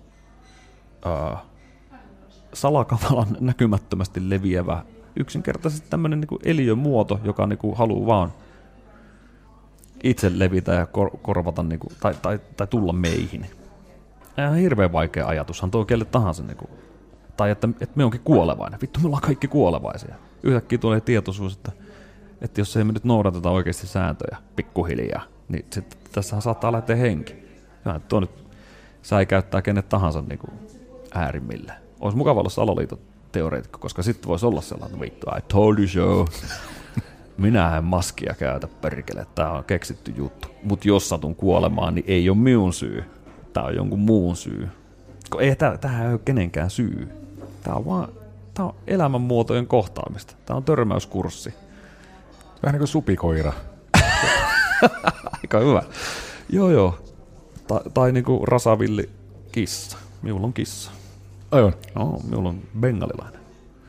salakavalan näkymättömästi leviävä, yksinkertaisesti tämmöinen niinku eliömuoto, joka niinku haluaa vaan itse levitä ja korvata niinku, tai tulla meihin. Ihan hirveän vaikea ajatushan tuo kelle tahansa. Niinku, tai että me onkin kuolevainen. Vittu, me ollaan kaikki kuolevaisia. Yhtäkkiä tulee tietoisuus, että jos ei me nyt noudateta oikeasti sääntöjä pikkuhiljaa, niin sitten tässähän saattaa lähteä henki. Ja tuo nyt säikäyttää kenet tahansa niinku äärimmille. Olisi mukava olla salaliiton teoreetikko, koska sitten voisi olla sellainen vittu, I told you so. Minä en maskia käytä perkele, tää on keksitty juttu. Mut jos satun kuolemaan, niin ei ole minun syy. Tää on jonkun muun syy. Tämähän ei ole kenenkään syy. Tämä on elämänmuotojen kohtaamista. Tämä on törmäyskurssi. Vähän niin kuin supikoira. Aika hyvä. Joo. Tai niin kuin rasavilli kissa. Minulla on kissa. Aivan. No, minulla on bengalilainen.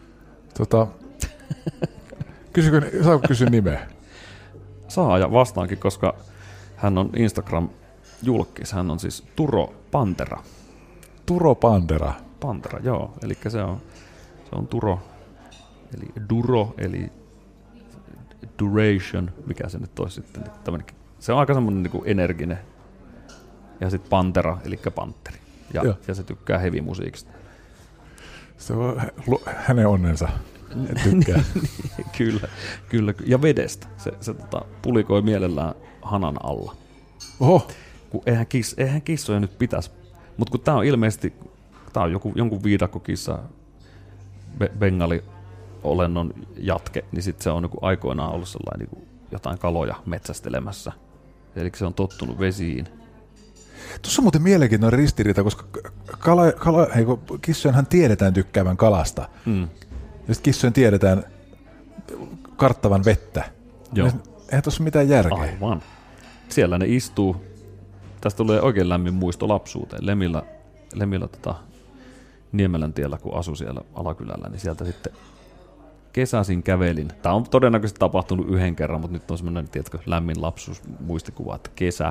Saako kysyä nimeä? Saa ja vastaankin, koska hän on Instagram-julkis. Hän on siis Turo Pantera. Turo Pantera. Pantera, joo. Eli se on Turo, eli Duro, eli duration, mikä se nyt olisi sitten. Se on aika semmoinen niin kuin energinen. Ja sitten Pantera, eli pantteri. Ja se tykkää heavy-musiikista. Se on hänen onnensa. Tykkää. Kyllä. Ja vedestä. Se pulikoi mielellään hanan alla. Oho. Kun eihän kissoja nyt pitäisi. Mutta kun tämä on ilmeisesti jonkun viidakkokissa bengali-olennon jatke, niin sitten se on niin aikoinaan ollut sellainen niin jotain kaloja metsästelemässä. Eli se on tottunut vesiin. Tuossa on muuten mielenkiintoinen ristiriita, koska kissojenhan tiedetään tykkäävän kalasta. Ja sitten kissojen tiedetään karttavan vettä. Joo. Eihän tuossa mitään järkeä. Aivan. Siellä ne istuu. Tästä tulee oikein lämmin muisto lapsuuteen. Lemillä Niemelän tiellä, kun asui siellä Alakylällä, niin sieltä sitten kesäisin kävelin. Tämä on todennäköisesti tapahtunut yhden kerran, mutta nyt on semmoinen, tiedätkö, lämmin lapsuusmuistikuva, että kesä,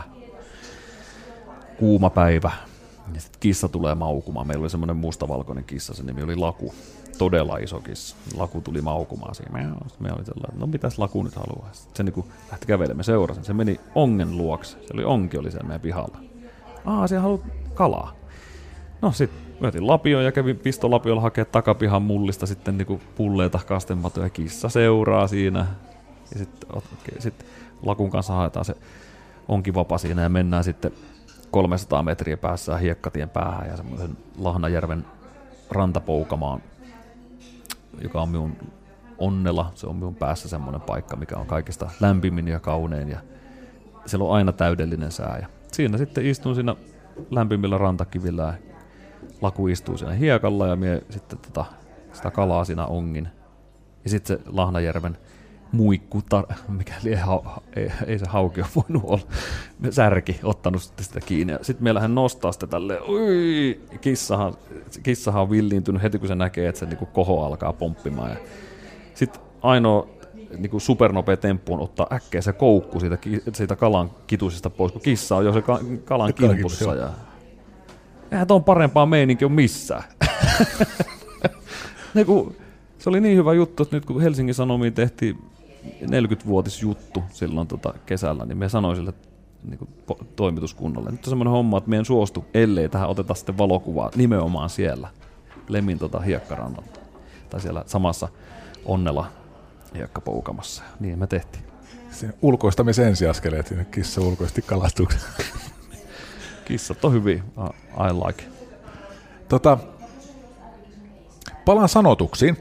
kuuma päivä, ja sitten kissa tulee maukumaan. Meillä oli semmoinen mustavalkoinen kissa, sen nimi oli Laku. Todella iso kissa. Laku tuli maukumaan siinä. Me oli sellainen, no mitäs Laku nyt haluaa? Sitten se niin lähti kävelemään, seurasin. Se meni ongen luokse. Onki oli siellä meidän pihalla. Siellä haluat kalaa. No sitten mä otin lapion ja kävin pistolapiolla hakemaan takapihan mullista sitten niin pulleita kastematoja. Kissa seuraa siinä. Ja sitten Lakun kanssa haetaan se onkivapa siinä ja mennään sitten 300 metriä päässä hiekkatien päähän ja semmoisen Lahnajärven rantapoukamaan, joka on minun onnella. Se on minun päässä semmoinen paikka, mikä on kaikista lämpimin ja kaunein ja siellä on aina täydellinen sää. Ja siinä sitten istun siinä lämpimillä rantakivillä ja Laku istuu siinä hiekalla ja mie sitten sitä kalaa siinä ongin. Ja sitten se Lahnajärven muikku, mikäli ei se hauki ole voinut olla, särki ottanut sitä kiinni. Ja sitten meillähän nostaa sitä tälleen, kissahan on villiintynyt heti kun se näkee, että se niinku koho alkaa pomppimaan. Ja sitten ainoa niinku supernopea temppu on ottaa äkkiä se koukku siitä kalan kituisesta pois, kun kissa on jo se kalan kimpussa. Ja eihän tuon parempaa meininkiä ole missään. Se oli niin hyvä juttu, että nyt kun Helsingin Sanomiin tehtiin 40-vuotisjuttu silloin kesällä, niin me sanoin sille niin toimituskunnalle, nyt on semmoinen homma, että me en suostu, ellei tähän oteta sitten valokuvaa nimenomaan siellä Lemin hiekkarannalta. Tai siellä samassa Onnela hiekkapoukamassa. Niin me tehtiin. Se ulkoistamisen ensiaskeleet, kissa ulkoisti kalastuksen. Kissat on hyviä. I like. Palaan sanotuksiin.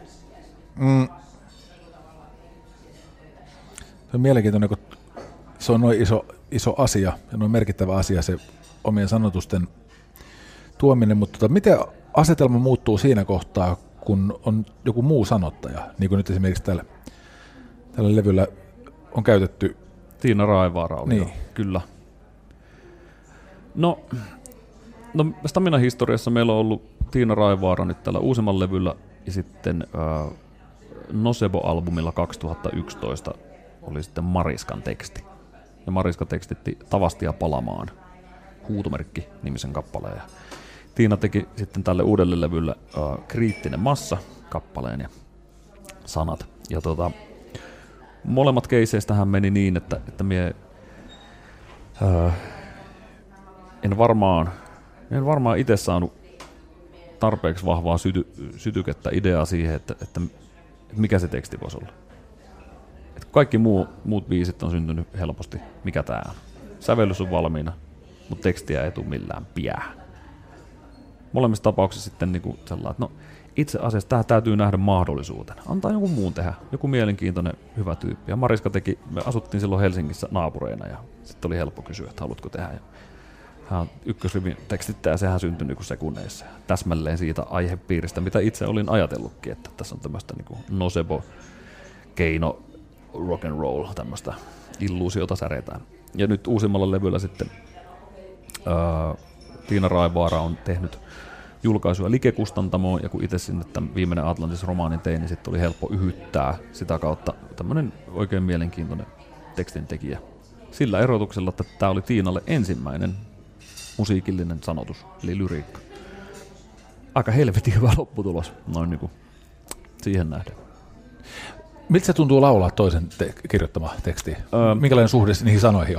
Se on mielenkiintoinen, kun se on noin iso asia ja noin merkittävä asia se omien sanotusten tuominen, mutta miten asetelma muuttuu siinä kohtaa, kun on joku muu sanottaja, niin kuin nyt esimerkiksi tällä levyllä on käytetty. Tiina Raivaara oli niin. Kyllä. No Staminan historiassa meillä on ollut Tiina Raivaara nyt tällä uusimman levyllä ja sitten Nocebo-albumilla 2011 oli sitten Mariskan teksti. Ja Mariska tekstitti Tavastia palamaan, huutomerkki nimisen kappaleen. Ja Tiina teki sitten tälle uudelle levylle Kriittinen massa kappaleen ja sanat. Ja molemmat keiseistähän meni niin, että mie en varmaan itse saanut tarpeeksi vahvaa sytykettä ideaa siihen, että mikä se teksti voisi olla. Että kaikki muut biisit on syntynyt helposti, mikä tää on. Sävellys on valmiina, mutta tekstiä ei tule millään piää. Molemmissa tapauksissa sitten niinku sellainen, että no itse asiassa tämä täytyy nähdä mahdollisuutena. Antaa jonkun muun tehdä, joku mielenkiintoinen hyvä tyyppi. Ja Mariska me asuttiin silloin Helsingissä naapureina ja sitten oli helppo kysyä, että haluatko tehdä. Ja ykkösrivin tekstittäjä, sehän syntyi niin kuin sekunneissa. Täsmälleen siitä aihepiiristä, mitä itse olin ajatellutkin, että tässä on tämmöistä niin nocebo, keino, rock and roll, tämmöistä illuusiota säretään. Ja nyt uusimmalla levyllä sitten Tiina Raivaara on tehnyt julkaisuja Like-kustantamoon, ja kun itse sinne tämän viimeinen Atlantis-romaanin tein, niin sitten oli helppo yhyttää sitä kautta tämmöinen oikein mielenkiintoinen tekstintekijä. Sillä erotuksella, että tämä oli Tiinalle ensimmäinen musiikillinen sanotus, eli lyriikka. Aika helvetin hyvä lopputulos, noin niin kuin siihen nähden. Miltä se tuntuu laulaa toisen kirjoittama teksti? Minkälainen suhde niihin sanoihin on?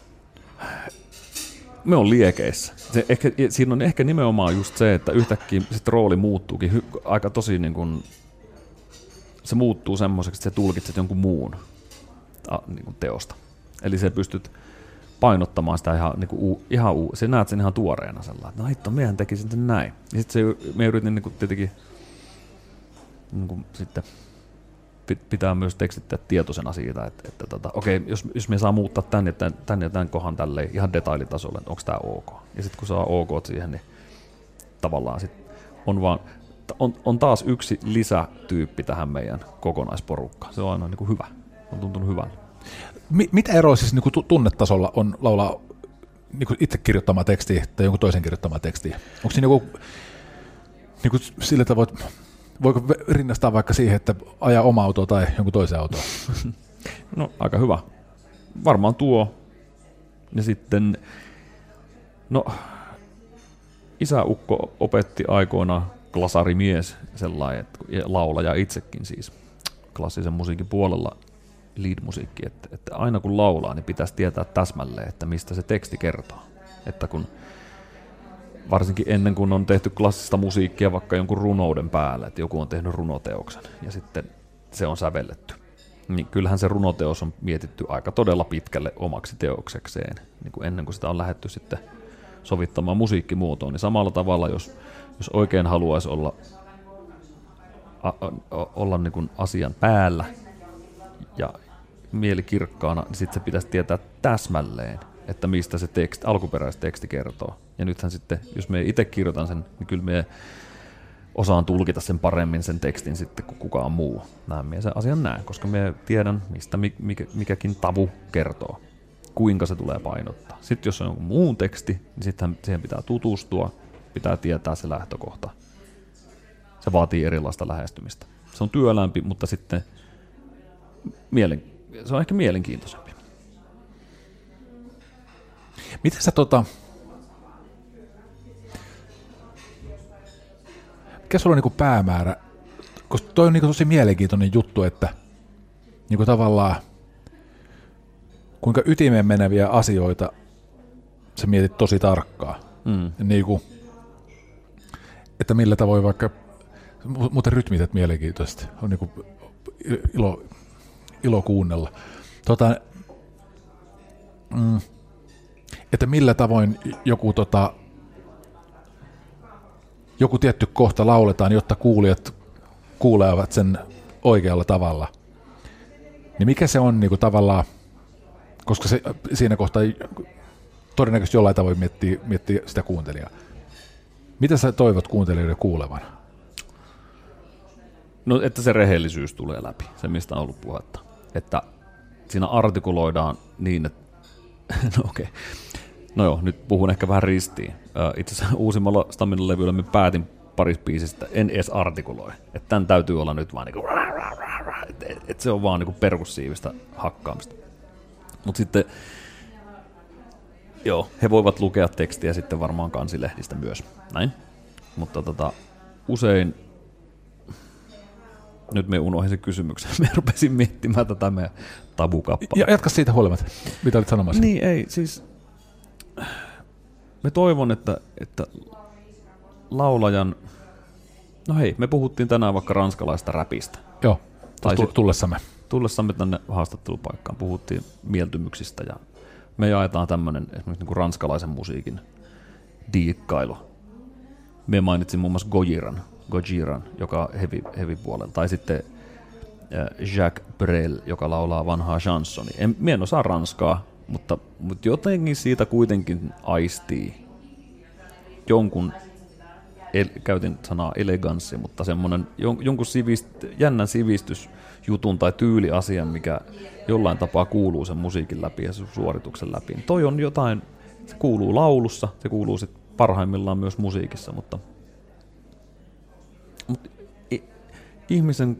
Me on liekeissä. Siinä on ehkä nimenomaan just se, että yhtäkkiä sit rooli muuttuukin aika tosi niin kuin, se muuttuu semmoiseksi, että sä tulkitset jonkun muun niin kuin teosta. Eli sä pystyt painottamaan sitä sä näet sen ihan tuoreena sellainen, että no hitto, miehän tekisin sen näin. Ja sitten me yritin niin kuin, tietenkin niin kuin, sitten pitää myös tekstittää tietoisena siitä, että okei, jos me saa muuttaa tän ja tän kohan tälleen ihan detailitasolle, onko tämä ok. Ja sitten kun saa ok siihen, niin tavallaan sit on taas yksi lisätyyppi tähän meidän kokonaisporukkaan. Se on aina niin kuin hyvä, on tuntunut hyvältä. Mitä eroa siis niin kuin tunnetasolla on laulaa niin kuin itse kirjoittamaa tekstiä tai jonkun toisen kirjoittamaa tekstiä? Onko siinä niin kuin sillä tavoin, voiko rinnastaa vaikka siihen, että ajaa oma autoa tai jonkun toisen autoa? No aika hyvä. Varmaan tuo. Ja sitten, no isäukko opetti aikoinaan glasarimies sellainen, että laulaja itsekin siis klassisen musiikin puolella lead-musiikki, että aina kun laulaa, niin pitäisi tietää täsmälleen, että mistä se teksti kertoo. Että kun varsinkin ennen kuin on tehty klassista musiikkia vaikka jonkun runouden päälle, että joku on tehnyt runoteoksen ja sitten se on sävelletty, niin kyllähän se runoteos on mietitty aika todella pitkälle omaksi teoksekseen, niin kuin ennen kuin sitä on lähdetty sitten sovittamaan musiikkimuotoon, niin samalla tavalla, jos oikein haluaisi olla niin kuin asian päällä ja mieli kirkkaana, niin sitten se pitäisi tietää täsmälleen, että mistä se alkuperäisteksti kertoo. Ja nythän sitten, jos me itse kirjoitan sen, niin kyllä me osaan tulkita sen paremmin sen tekstin sitten kuin kukaan muu. Näin minä sen asian näen, koska me tiedän, mistä mikäkin tavu kertoo, kuinka se tulee painottaa. Sitten jos on jonkun muun teksti, niin sitten siihen pitää tutustua, pitää tietää se lähtökohta. Se vaatii erilaista lähestymistä. Se on työlämpi, mutta sitten se on ehkä mielenkiintoisempi. Miten sä mikä sulla on niinku päämäärä? Koska toi on niinku tosi mielenkiintoinen juttu, että niinku tavallaan kuinka ytimeen meneviä asioita sä mietit tosi tarkkaan. Niinku, että millä tavoin vaikka, muuten rytmität mielenkiintoisesti, on niinku ilo kuunnella. Että millä tavoin joku tietty kohta lauletaan, jotta kuulijat kuulevat sen oikealla tavalla. Niin mikä se on niinku tavallaan, koska se, siinä kohtaa todennäköisesti jollain tavoin miettii sitä kuuntelijaa. Mitä sä toivot kuuntelijoiden kuulevan? No, että se rehellisyys tulee läpi, se mistä on ollut puhetta. Että siinä artikuloidaan niin, että no okei. No joo, nyt puhun ehkä vähän ristiin. Itse asiassa uusimmalla Stamina-levyllä mä päätin parissa biisistä, en edes artikuloi. Että tämän täytyy olla nyt vaan niinku, että se on vaan niinku perkussiivista hakkaamista. Mutta sitten, joo, he voivat lukea tekstiä sitten varmaan kansilehdistä myös, näin. Mutta usein, nyt me unohdin sen kysymyksen, me rupesin miettimään tätä meidän tabukappaa. Ja jatka siitä huolimatta, mitä olit sanomassa. Niin, ei, siis me toivon, että laulajan, no hei, me puhuttiin tänään vaikka ranskalaista räpistä. Joo, tullessamme tänne haastattelupaikkaan puhuttiin mieltymyksistä ja me jaetaan tämmöinen esimerkiksi niin kuin ranskalaisen musiikin diikkailu. Me mainitsin muun muassa Gojira, joka on heavy puolella, tai sitten Jacques Brel, joka laulaa vanhaa chansonia. Mie en osaa ranskaa, Mutta jotenkin siitä kuitenkin aistii jonkun, käytin sanaa eleganssi, mutta semmoinen jonkun jännän sivistysjutun tai tyyliasian, mikä jollain tapaa kuuluu sen musiikin läpi ja sen suorituksen läpi. Toi on jotain, se kuuluu laulussa, se kuuluu sit parhaimmillaan myös musiikissa, mutta ihmisen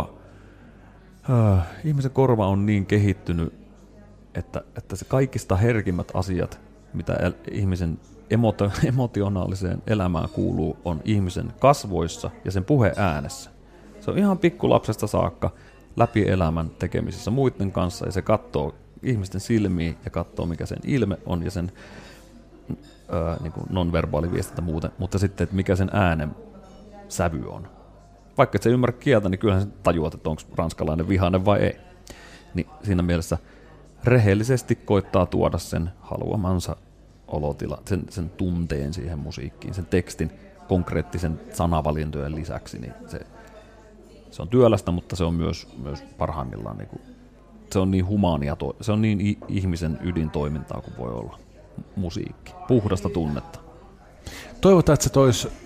korva on niin kehittynyt, että se kaikista herkimmät asiat, mitä ihmisen emotionaaliseen elämään kuuluu, on ihmisen kasvoissa ja sen puheäänessä. Se on ihan pikkulapsesta saakka läpi elämän tekemisissä muiden kanssa, ja se katsoo ihmisten silmiin ja katsoo, mikä sen ilme on ja sen niin kuin non-verbaali viestintä muuten, mutta sitten, että mikä sen äänen sävy on. Vaikka et sä ymmärrä kieltä, niin kyllähän sä tajuat, että onko ranskalainen vihainen vai ei. Niin siinä mielessä rehellisesti koittaa tuoda sen haluamansa olotila, sen tunteen siihen musiikkiin, sen tekstin konkreettisen sanavalintojen lisäksi. Niin se on työlästä, mutta se on myös parhaimmillaan, niin kuin, se on niin humaania, se on niin ihmisen ydintoimintaa kuin voi olla musiikki. Puhdasta tunnetta. Toivotaan, että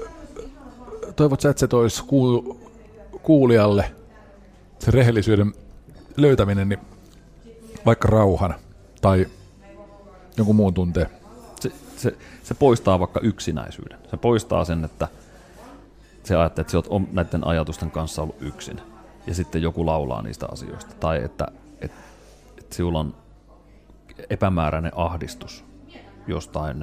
se toisi kuulijalle se rehellisyyden löytäminen, niin vaikka rauhan tai jonkun muun tunteen. Se poistaa vaikka yksinäisyyden. Se poistaa sen, että se ajattelee, että sä oot näiden ajatusten kanssa ollut yksin. Ja sitten joku laulaa niistä asioista. Tai että sinulla on epämääräinen ahdistus jostain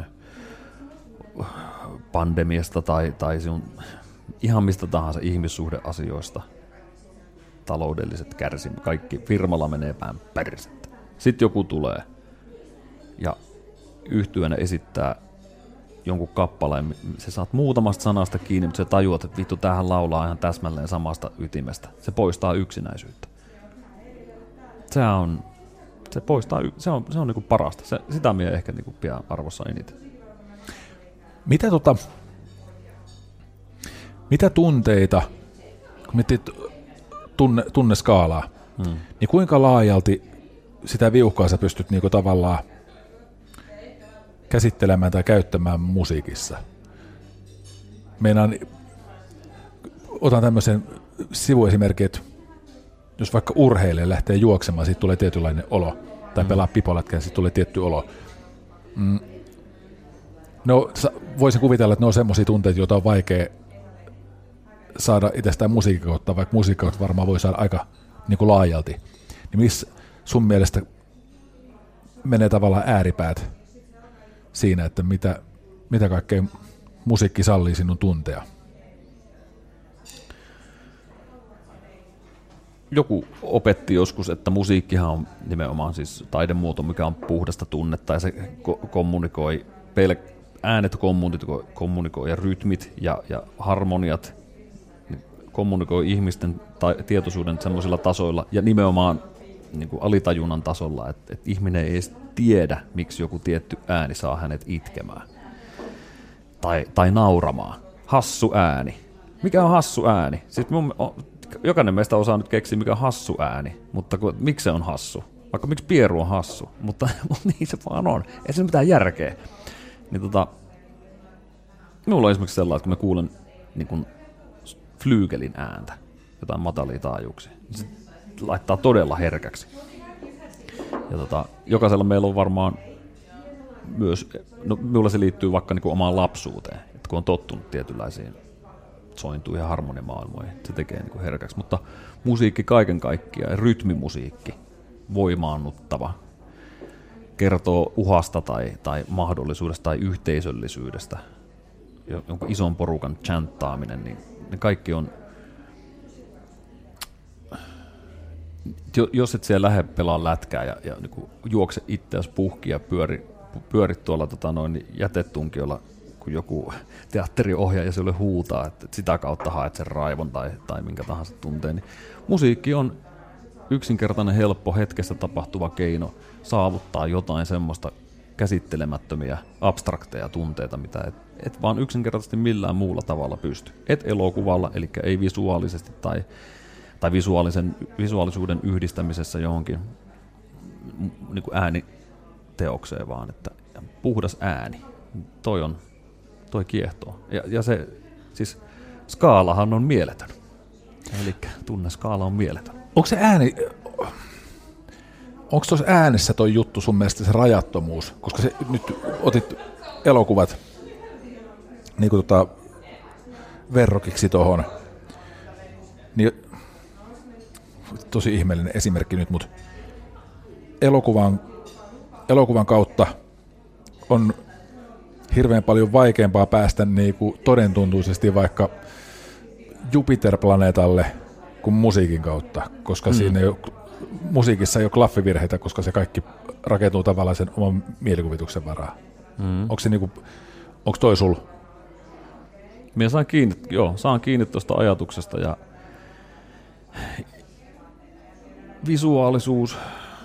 pandemiasta tai sinun ihan mistä tahansa ihmissuhdeasioista. Taloudelliset kärsimät, kaikki firmalla menee päin persettä. Sitten joku tulee ja yhtyenä esittää jonkun kappaleen, se saat muutamasta sanasta kiinni, mutta se tajuat, että vittu, tämähän laulaa ihan täsmälleen samasta ytimestä. Se poistaa yksinäisyyttä. Se on niinku parasta. Sitä minä ehkä niinku pian arvossa eniten. Mitä tunteita, kun miettii tunneskaalaa, niin kuinka laajalti sitä viuhkaa sä pystyt niinku tavallaan käsittelemään tai käyttämään musiikissa? Otan tämmöisen sivuesimerkin, että jos vaikka urheilija lähtee juoksemaan, siitä tulee tietynlainen olo, tai pelaa pipolätkää, siitä tulee tietty olo. No, voisin kuvitella, että ne on semmoisia tunteita, joita on vaikea saada itsestään musiikin kautta, vaikka musiikin kautta varmaan voi saada aika niin kuin laajalti. Niin missä sun mielestä menee tavallaan ääripäät siinä, että mitä kaikkea musiikki sallii sinun tuntea? Joku opetti joskus, että musiikkihan on nimenomaan siis taidemuoto, mikä on puhdasta tunnetta, ja se kommunikoi, äänet kommunikoi ja rytmit ja harmoniat kommunikoi ihmisten tietoisuuden semmoisilla tasoilla, ja nimenomaan niin kuin alitajunnan tasolla, että ihminen ei edes tiedä, miksi joku tietty ääni saa hänet itkemään tai nauramaan. Hassu ääni. Mikä on hassu ääni? Siis jokainen meistä osaa nyt keksiä, mikä on hassu ääni, mutta miksi se on hassu? Vaikka miksi pieru on hassu, mutta niin se vaan on. Ei se mitään järkeä. Niin minulla on esimerkiksi sellainen, että kun mä kuulen niin kuin flyygelin ääntä, jotain matalia taajuuksia, niin se laittaa todella herkäksi. Ja jokaisella meillä on varmaan myös, no minulla se liittyy vaikka niin kuin omaan lapsuuteen, että kun on tottunut tietynlaisiin sointuihin ja harmonimaailmoihin, se tekee niin kuin herkäksi. Mutta musiikki kaiken kaikkiaan, ja rytmimusiikki, voimaannuttava, kertoo uhasta tai mahdollisuudesta tai yhteisöllisyydestä, jonkun ison porukan chanttaaminen, niin ne kaikki on, jos et siellä lähde pelaa lätkää ja niin kuin juokse itseäsi puhki ja pyörit tuolla niin jätetunkiolla, kun joku teatteriohjaaja sulle huutaa, että sitä kautta haet sen raivon tai minkä tahansa tunteen, niin musiikki on yksinkertainen, helppo, hetkessä tapahtuva keino saavuttaa jotain semmoista käsittelemättömiä, abstrakteja tunteita, mitä et vaan yksinkertaisesti millään muulla tavalla pysty. Et elokuvalla, eli ei visuaalisesti tai visuaalisuuden yhdistämisessä johonkin niin kuin teokseen, vaan että puhdas ääni. Toi kiehtoo. Ja se, siis skaalahan on mieletön. Eli tunneskaala on mieletön. Onko se ääni, onko tuossa äänessä toi juttu sun mielestä se rajattomuus? Koska se, nyt otit elokuvat niin kuin verrokiksi tuohon, niin tosi ihmeellinen esimerkki nyt, mutta elokuvan kautta on hirveän paljon vaikeampaa päästä niin kuin todentuntuisesti vaikka Jupiter-planeetalle kuin musiikin kautta, koska siinä ei ole, musiikissa ei ole klaffivirheitä, koska se kaikki rakentuu tavallaan sen oman mielikuvituksen varaan. Onko se niinku, onko toi sul? Minä saan kiinni tuosta ajatuksesta ja visuaalisuus.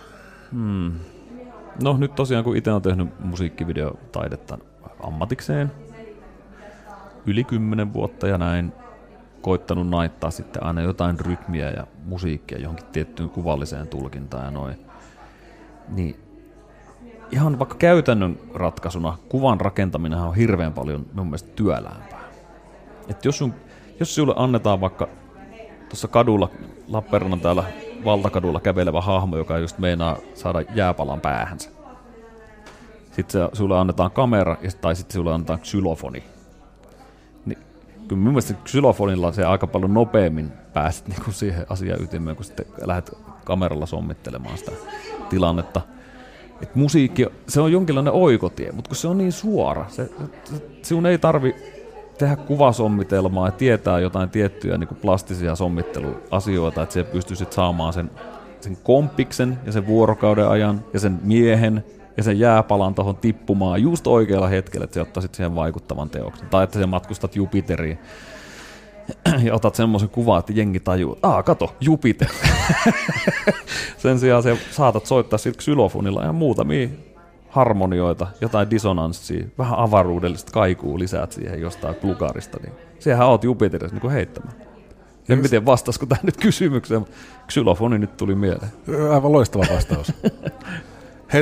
No nyt tosiaan, kun itse olen tehnyt musiikkivideotaidetta ammatikseen yli 10 vuotta ja näin, koittanut naittaa sitten aina jotain rytmiä ja musiikkia johonkin tiettyyn kuvalliseen tulkintaan ja noin. Niin ihan vaikka käytännön ratkaisuna kuvan rakentaminen on hirveän paljon mun mielestä työlämpää. Et jos sinulle annetaan vaikka tuossa kadulla, Lappeenrannan täällä valtakadulla kävelevä hahmo, joka just meinaa saada jääpalan päähänsä. Sitten sinulle annetaan kamera tai sitten sinulle annetaan xylofoni. Niin, kyllä mun mielestä xylofonilla se aika paljon nopeammin pääset niinku siihen asian ytimeen, kun sitten lähdet kameralla sommittelemaan sitä tilannetta. Et musiikki, se on jonkinlainen oikotie, mutta kun se on niin suora, sinun ei tarvi tehdä kuvasommitelmaa ja tietää jotain tiettyjä niin kuin plastisia sommitteluasioita, että se pystyy sitten saamaan sen komppiksen ja sen vuorokauden ajan ja sen miehen ja sen jääpalan tuohon tippumaan just oikealla hetkellä, että se ottaa sitten siihen vaikuttavan teoksen. Tai että sä matkustat Jupiteriin ja otat semmoisen kuvan, että jengi tajuu, kato, Jupiter. Sen sijaan sä saatat soittaa sitten xylofonilla ja muutamia harmonioita, jotain dissonanssia, vähän avaruudellista kaikua lisäät siihen jostain plugarista, niin sehän oot Jupiterissa niin kuin heittämään. En tiedä vastasko tämä nyt kysymykseen, mutta xylofoni nyt tuli mieleen. Aivan loistava vastaus. Hei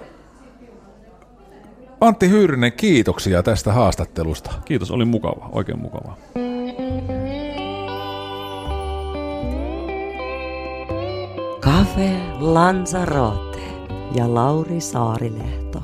Antti Hyyrynen, kiitoksia tästä haastattelusta. Kiitos, oli mukava, oikein mukavaa. Cafe Lanzarote ja Lauri Saarilehto.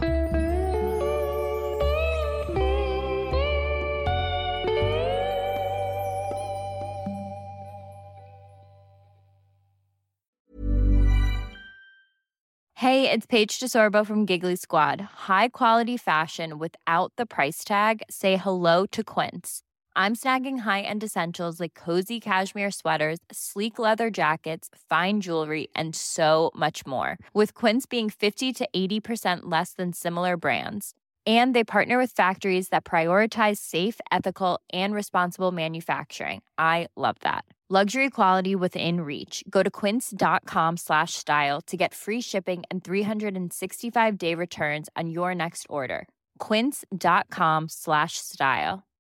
Hey, it's Paige DeSorbo from Giggly Squad. High quality fashion without the price tag. Say hello to Quince. I'm snagging high-end essentials like cozy cashmere sweaters, sleek leather jackets, fine jewelry, and so much more. With Quince being 50 to 80% less than similar brands. And they partner with factories that prioritize safe, ethical, and responsible manufacturing. I love that. Luxury quality within reach. Go to quince.com/style to get free shipping and 365-day returns on your next order. Quince.com/style.